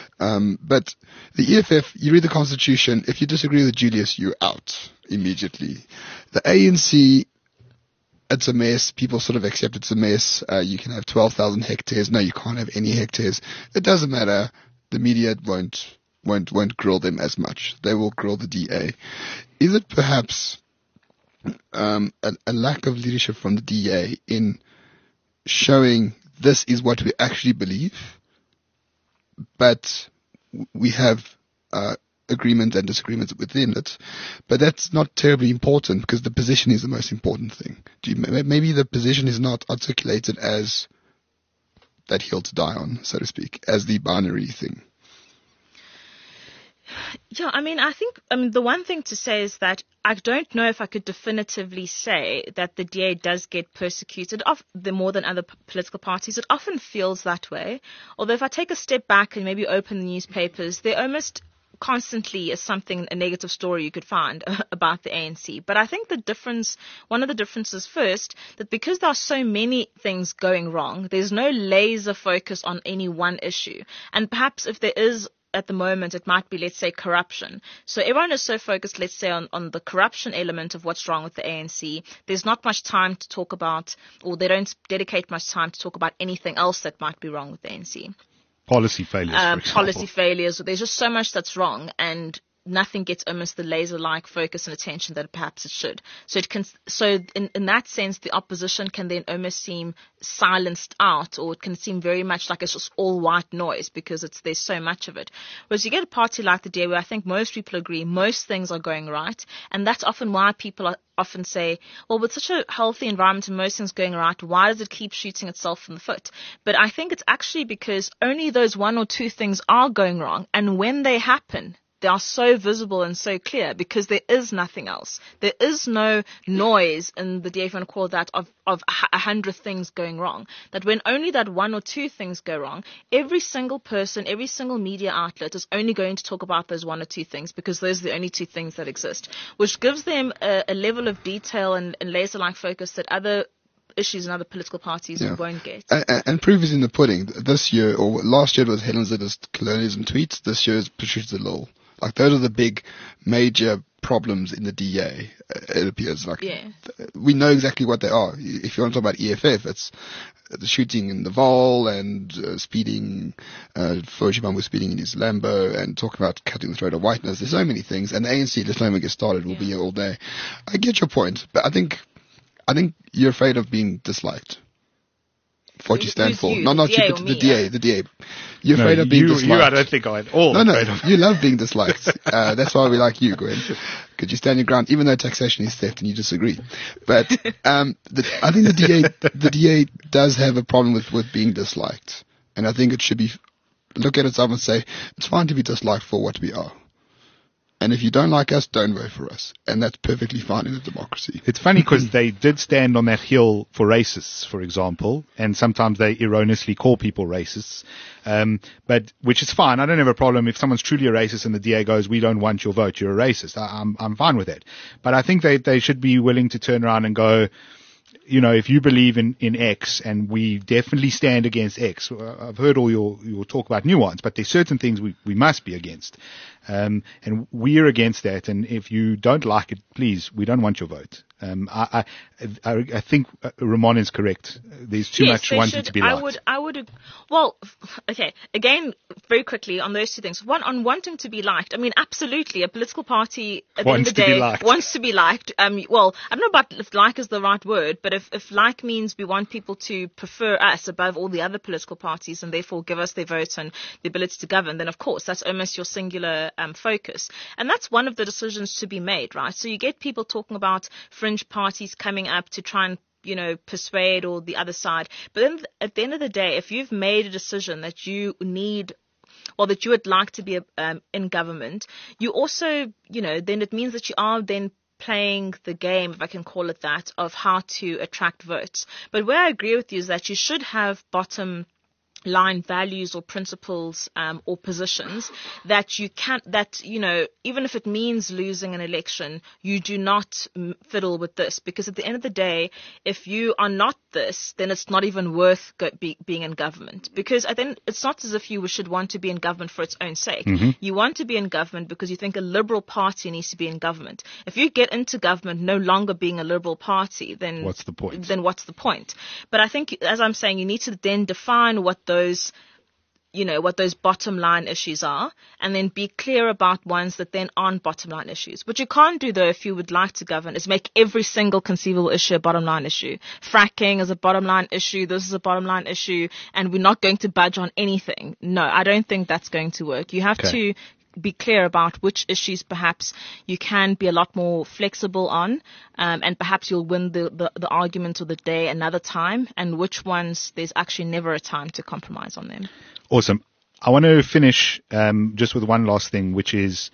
Speaker 3: But the EFF, you read the constitution, if you disagree with Julius, you're out immediately. The ANC, it's a mess. People sort of accept it's a mess. You can have 12,000 hectares. No, you can't have any hectares. It doesn't matter. The media won't grill them as much. They will grill the DA. Is it perhaps a lack of leadership from the DA in showing this is what we actually believe, but we have a agreement and disagreements within it, but that's not terribly important because the position is the most important thing. Maybe the position is not articulated as that hill to die on, so to speak, as the binary thing.
Speaker 4: Yeah, I think the one thing to say is that I don't know if I could definitively say that the DA does get persecuted more than other political parties. It often feels that way. Although if I take a step back and maybe open the newspapers, there almost constantly is a negative story you could find about the ANC. But I think one of the differences first, that because there are so many things going wrong, there's no laser focus on any one issue. And perhaps if there is, at the moment, it might be, let's say, corruption. So everyone is so focused, let's say, on the corruption element of what's wrong with the ANC. There's not much time to talk about, or they don't dedicate much time to talk about anything else that might be wrong with the ANC.
Speaker 2: Policy failures, for example.
Speaker 4: Policy failures. There's just so much that's wrong, and nothing gets almost the laser-like focus and attention that perhaps it should. So in that sense, the opposition can then almost seem silenced out, or it can seem very much like it's just all white noise because there's so much of it. Whereas you get a party like the DA, where I think most people agree most things are going right, and that's often why people often say, well, with such a healthy environment and most things going right, why does it keep shooting itself in the foot? But I think it's actually because only those one or two things are going wrong, and when they happen, they are so visible and so clear because there is nothing else. There is no noise in the DA, if you want to call that, of 100 things going wrong. That when only that one or two things go wrong, every single person, every single media outlet is only going to talk about those one or two things because those are the only two things that exist, which gives them a level of detail and laser-like focus that other issues and other political parties won't get.
Speaker 3: And proof is in the pudding. This year, or last year, it was Helen Zitter's colonialism tweets. This year is Patricia Lowell. Like, those are the big, major problems in the DA, it appears. Like, we know exactly what they are. If you want to talk about EFF, it's the shooting in the Vaal and speeding, Fojimam was speeding in his Lambo and talking about cutting the throat of whiteness. There's so many things. And the ANC, let's not even get started, will be here all day. I get your point, but I think you're afraid of being disliked. For what you stand for. Not you, but the DA. You're afraid of being disliked.
Speaker 2: I don't think I'm at all afraid of.
Speaker 3: You love being disliked. That's why we like you, Gwen. Because you stand your ground, even though taxation is theft and you disagree. But I think the DA does have a problem with being disliked. And I think it should be, look at itself and say, it's fine to be disliked for what we are. And if you don't like us, don't vote for us. And that's perfectly fine in a democracy.
Speaker 2: It's funny because they did stand on that hill for racists, for example, and sometimes they erroneously call people racists, but which is fine. I don't have a problem if someone's truly a racist and the DA goes, we don't want your vote, you're a racist. I'm fine with it. But I think they should be willing to turn around and go, you know, if you believe in X and we definitely stand against X, I've heard all your talk about nuance, but there's certain things we must be against. And we're against that. And if you don't like it, please, we don't want your vote. I think Ramon is correct. There's too much wanting to be liked.
Speaker 4: Well, okay. Again, very quickly on those two things. One, on wanting to be liked. I mean, absolutely. A political party at the end of the day wants to be liked. Well, I don't know about if like is the right word, but if like means we want people to prefer us above all the other political parties and therefore give us their votes and the ability to govern, then of course that's almost your singular focus. And that's one of the decisions to be made, right? So you get people talking about fringe parties coming up to try and, you know, persuade or the other side. But then at the end of the day, if you've made a decision that you need, or that you would like to be in government, you also, you know, then it means that you are then playing the game, if I can call it that, of how to attract votes. But where I agree with you is that you should have bottom line values or principles or positions that you know, even if it means losing an election, you do not fiddle with this, because at the end of the day, if you are not this, then it's not even worth being in government, because then it's not as if you should want to be in government for its own sake.
Speaker 2: Mm-hmm.
Speaker 4: You want to be in government because you think a liberal party needs to be in government. If you get into government no longer being a liberal party, then
Speaker 2: what's the point?
Speaker 4: But I think, as I'm saying, you need to then define what those bottom line issues are, and then be clear about ones that then aren't bottom line issues. What you can't do, though, if you would like to govern, is make every single conceivable issue a bottom line issue. Fracking is a bottom line issue, this is a bottom line issue, and we're not going to budge on anything. No, I don't think that's going to work. You have to be clear about which issues perhaps you can be a lot more flexible on, and perhaps you'll win the argument of the day another time, and which ones there's actually never a time to compromise on them.
Speaker 2: Awesome. I want to finish just with one last thing, which is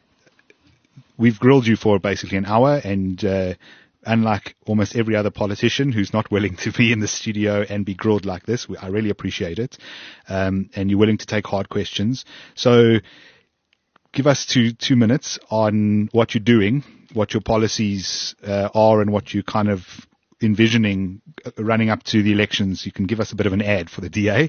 Speaker 2: we've grilled you for basically an hour, and unlike almost every other politician who's not willing to be in the studio and be grilled like this, I really appreciate it. And you're willing to take hard questions. So give us two minutes on what you're doing, what your policies are, and what you're kind of envisioning running up to the elections. You can give us a bit of an ad for the DA.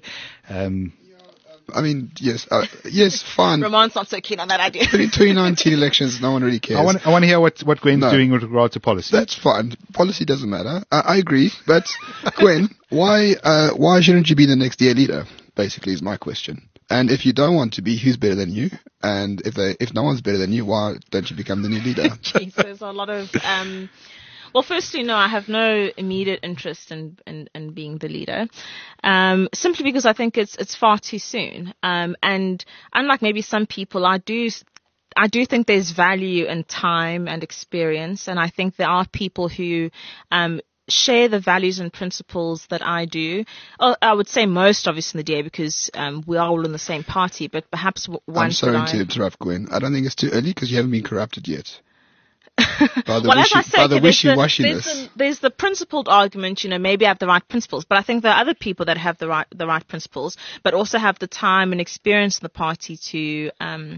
Speaker 3: I mean, yes, fine.
Speaker 4: Ramon's not so keen on that idea.
Speaker 3: 2019 elections, no one really cares.
Speaker 2: I want to hear what Gwen's doing with regard to policy.
Speaker 3: That's fine. Policy doesn't matter. I agree. But Gwen, why shouldn't you be the next DA leader? Basically, is my question. And if you don't want to be, who's better than you? And if no one's better than you, why don't you become the new leader?
Speaker 4: Jeez, there's a lot of. Well, firstly, no, I have no immediate interest in being the leader, simply because I think it's far too soon. And unlike maybe some people, I do think there's value in time and experience, and I think there are people who share the values and principles that I do. I would say most, obviously, in the DA, because we are all in the same party, but perhaps one.
Speaker 3: I'm sorry to interrupt, Gwen. I don't think it's too early because you haven't been corrupted yet. By the wishy-washiness.
Speaker 4: There's the principled argument, maybe I have the right principles, but I think there are other people that have the right principles, but also have the time and experience in the party to,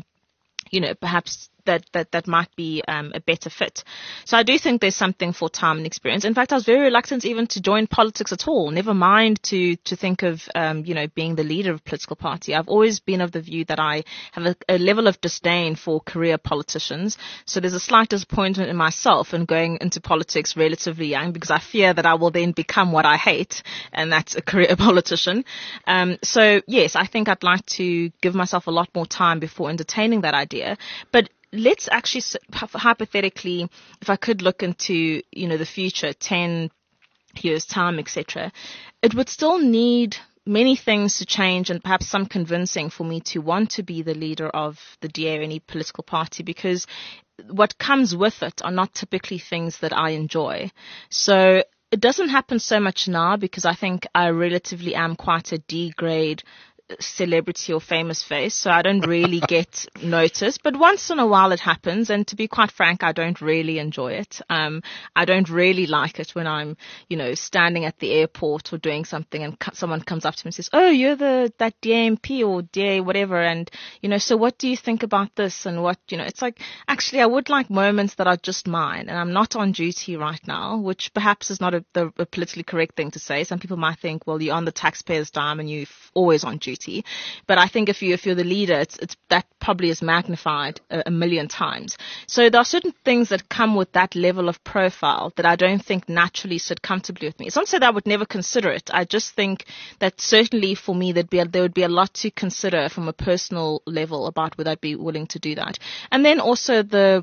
Speaker 4: perhaps that might be a better fit. So I do think there's something for time and experience. In fact, I was very reluctant even to join politics at all, never mind to think of, being the leader of a political party. I've always been of the view that I have a level of disdain for career politicians. So there's a slight disappointment in myself in going into politics relatively young, because I fear that I will then become what I hate, and that's a career politician. So yes, I think I'd like to give myself a lot more time before entertaining that idea. But let's actually, hypothetically, if I could look into, the future, 10 years' time, etc., it would still need many things to change and perhaps some convincing for me to want to be the leader of the DA or any political party, because what comes with it are not typically things that I enjoy. So it doesn't happen so much now because I think I relatively am quite a D-grade celebrity or famous face, so I don't really get noticed, but once in a while it happens, and to be quite frank, I don't really enjoy it. I don't really like it when I'm, standing at the airport or doing something and someone comes up to me and says, oh, you're that DAMP or DA whatever, and, so what do you think about this, and what, it's like, actually I would like moments that are just mine, and I'm not on duty right now, which perhaps is not a politically correct thing to say. Some people might think, well, you're on the taxpayer's dime and you're always on duty. But I think if you're the leader, it's that probably is magnified a million times. So there are certain things that come with that level of profile that I don't think naturally sit comfortably with me. It's not to say that I would never consider it. I just think that certainly for me there would be a lot to consider from a personal level about whether I'd be willing to do that. And then also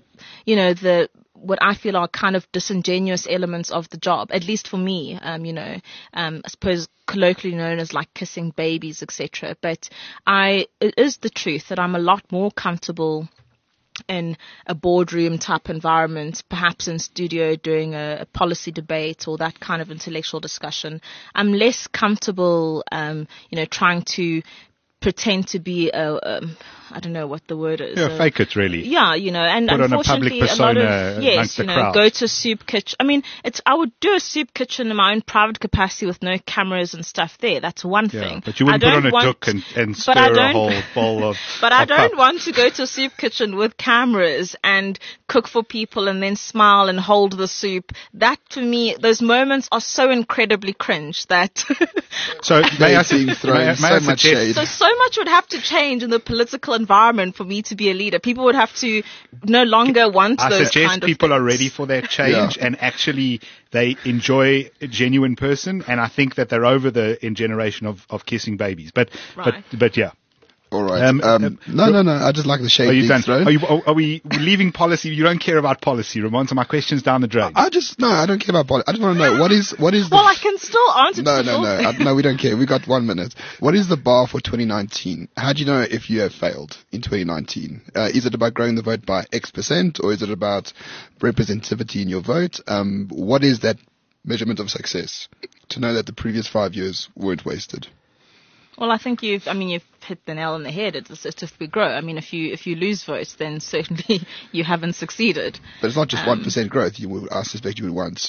Speaker 4: what I feel are kind of disingenuous elements of the job, at least for me, I suppose colloquially known as like kissing babies, etc. But it is the truth that I'm a lot more comfortable in a boardroom type environment, perhaps in studio doing a policy debate or that kind of intellectual discussion. I'm less comfortable, trying to pretend to be I don't know what the word is.
Speaker 2: Yeah, fake it really.
Speaker 4: Yeah, and
Speaker 2: put
Speaker 4: unfortunately
Speaker 2: on a public persona
Speaker 4: a lot of, yes, go to a soup kitchen. I mean, I would do a soup kitchen in my own private capacity with no cameras and stuff there. That's one thing.
Speaker 2: But you wouldn't put on a duck and stir a whole bowl of.
Speaker 4: But I don't want to go to a soup kitchen with cameras and cook for people and then smile and hold the soup. That to me, those moments are so incredibly cringe that.
Speaker 2: So may I suggest?
Speaker 4: So much would have to change in the political environment for me to be a leader. People would have to no longer want those kind of things.
Speaker 2: I suggest people are ready for that change, and actually they enjoy a genuine person, and I think that they're over the generation of kissing babies. But yeah.
Speaker 3: All right. No. I just like the shade.
Speaker 2: Are you done?
Speaker 3: throw.
Speaker 2: Are we leaving policy? You don't care about policy, Ramon. So my question's down the drain.
Speaker 3: I don't care about policy. I just want to know what is the.
Speaker 4: Well, I can still answer.
Speaker 3: No, we don't care. We got 1 minute. What is the bar for 2019? How do you know if you have failed in 2019? Is it about growing the vote by X%, or is it about representativity in your vote? What is that measurement of success to know that the previous 5 years weren't wasted?
Speaker 4: Well, I think you've hit the nail on the head. It's if we grow. I mean, if you lose votes, then certainly you haven't succeeded.
Speaker 3: But it's not just 1% growth. I suspect you would want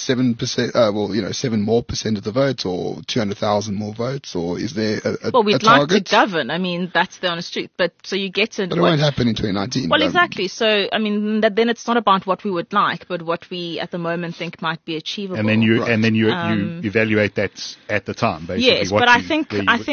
Speaker 3: 7%. 7 more percent of the vote, or 200,000 more votes, or is there a
Speaker 4: Well, we'd
Speaker 3: a
Speaker 4: like
Speaker 3: target?
Speaker 4: to govern. I mean, that's the honest truth. But so you get to.
Speaker 3: But it won't happen in 2019.
Speaker 4: Well, exactly. So I mean, then it's not about what we would like, but what we at the moment think might be achievable.
Speaker 2: And then you evaluate that at the time, basically.
Speaker 4: Yes, but I think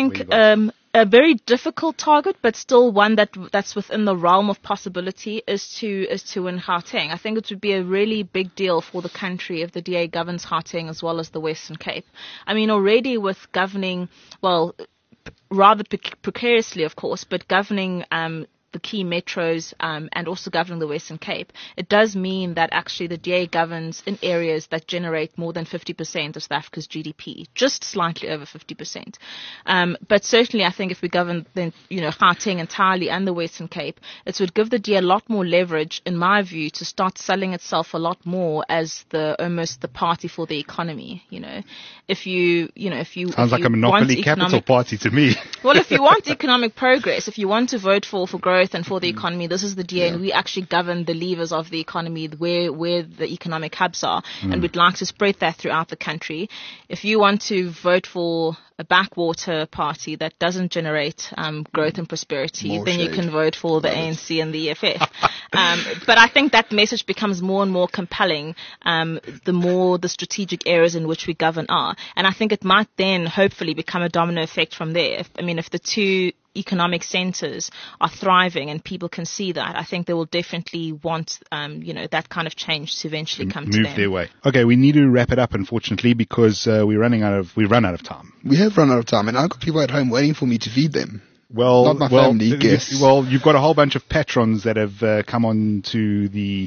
Speaker 4: a very difficult target, but still one that's within the realm of possibility is to win Gauteng. I think it would be a really big deal for the country if the DA governs Gauteng as well as the Western Cape. I mean, already with governing, well, rather precariously, of course, but governing the key metros and also governing the Western Cape, it does mean that actually the DA governs in areas that generate more than 50% of South Africa's GDP, just slightly over 50%. But certainly I think if we govern then, Gauteng entirely and the Western Cape, it would give the DA a lot more leverage, in my view, to start selling itself a lot more as almost the party for the economy. If you
Speaker 2: Sounds like a monopoly capital party to me.
Speaker 4: Well, if you want economic progress, if you want to vote for growth and for the economy, this is the DA, and we actually govern the levers of the economy, where the economic hubs are, and we'd like to spread that throughout the country. If you want to vote for a backwater party that doesn't generate growth and prosperity, then you can vote for the ANC and the EFF. But I think that message becomes more and more compelling the more the strategic areas in which we govern are. And I think it might then hopefully become a domino effect from there. If the two economic centers are thriving and people can see that, I think they will definitely want, that kind of change to eventually come to them.
Speaker 2: Move their way. Okay, we need to wrap it up, unfortunately, because we run out of time.
Speaker 3: We have run out of time, and I've got people at home waiting for me to feed them.
Speaker 2: Well,
Speaker 3: not my family, guess.
Speaker 2: Well, you've got a whole bunch of patrons that have come on to the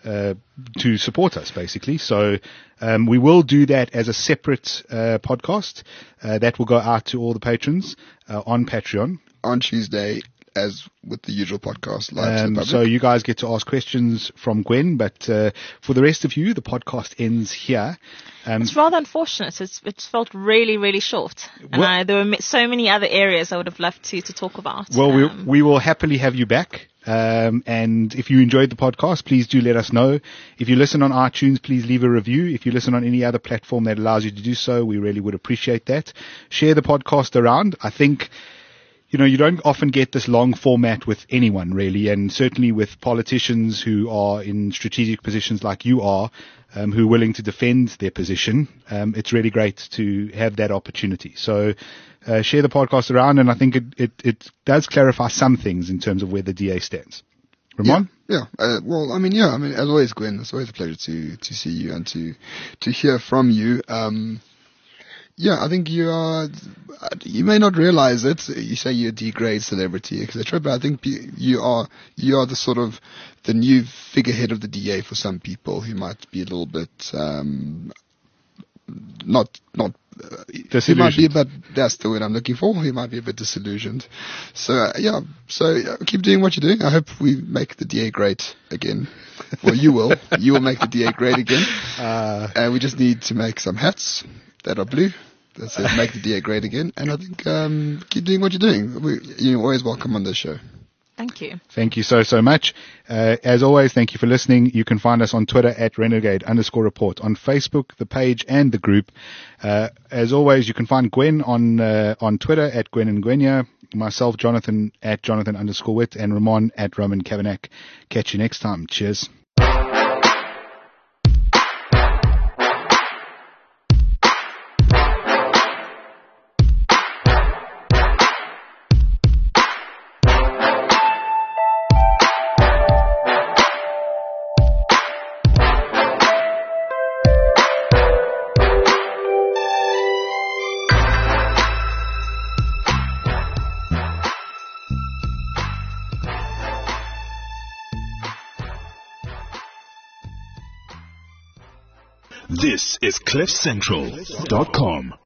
Speaker 2: to support us, basically. So we will do that as a separate podcast that will go out to all the patrons on Patreon
Speaker 3: on Tuesday, as with the usual podcast live to the public.
Speaker 2: So you guys get to ask questions from Gwen, but for the rest of you, the podcast ends here.
Speaker 4: It's rather unfortunate. It's felt really, really short. And there were so many other areas I would have loved to talk about.
Speaker 2: Well, we will happily have you back. And if you enjoyed the podcast, please do let us know. If you listen on iTunes, please leave a review. If you listen on any other platform that allows you to do so, we really would appreciate that. Share the podcast around. I think, you don't often get this long format with anyone, really, and certainly with politicians who are in strategic positions like you are, who are willing to defend their position. It's really great to have that opportunity. So share the podcast around, and I think it does clarify some things in terms of where the DA stands. Ramon?
Speaker 3: Yeah. As always, Gwen, it's always a pleasure to see you and to hear from you. I think you may not realize it. You say you're a D-grade celebrity, etc. But I think you are the sort of the new figurehead of the DA for some people who might be a little bit, not he might be a bit, that's the word I'm looking for. He might be a bit disillusioned. So keep doing what you're doing. I hope we make the DA great again. Well, you will make the DA great again. And we just need to make some hats that are blue. That says make the DA great again. And I think keep doing what you're doing. You're always welcome on this show.
Speaker 4: Thank you.
Speaker 2: Thank you so much. As always, thank you for listening. You can find us on Twitter at Renegade_report, on Facebook, the page and the group. As always, you can find Gwen on Twitter at Gwen and Gwenya, myself, Jonathan, at Jonathan_Wit, and Ramon at Roman Kavanagh. Catch you next time. Cheers.
Speaker 1: This is CliffCentral.com.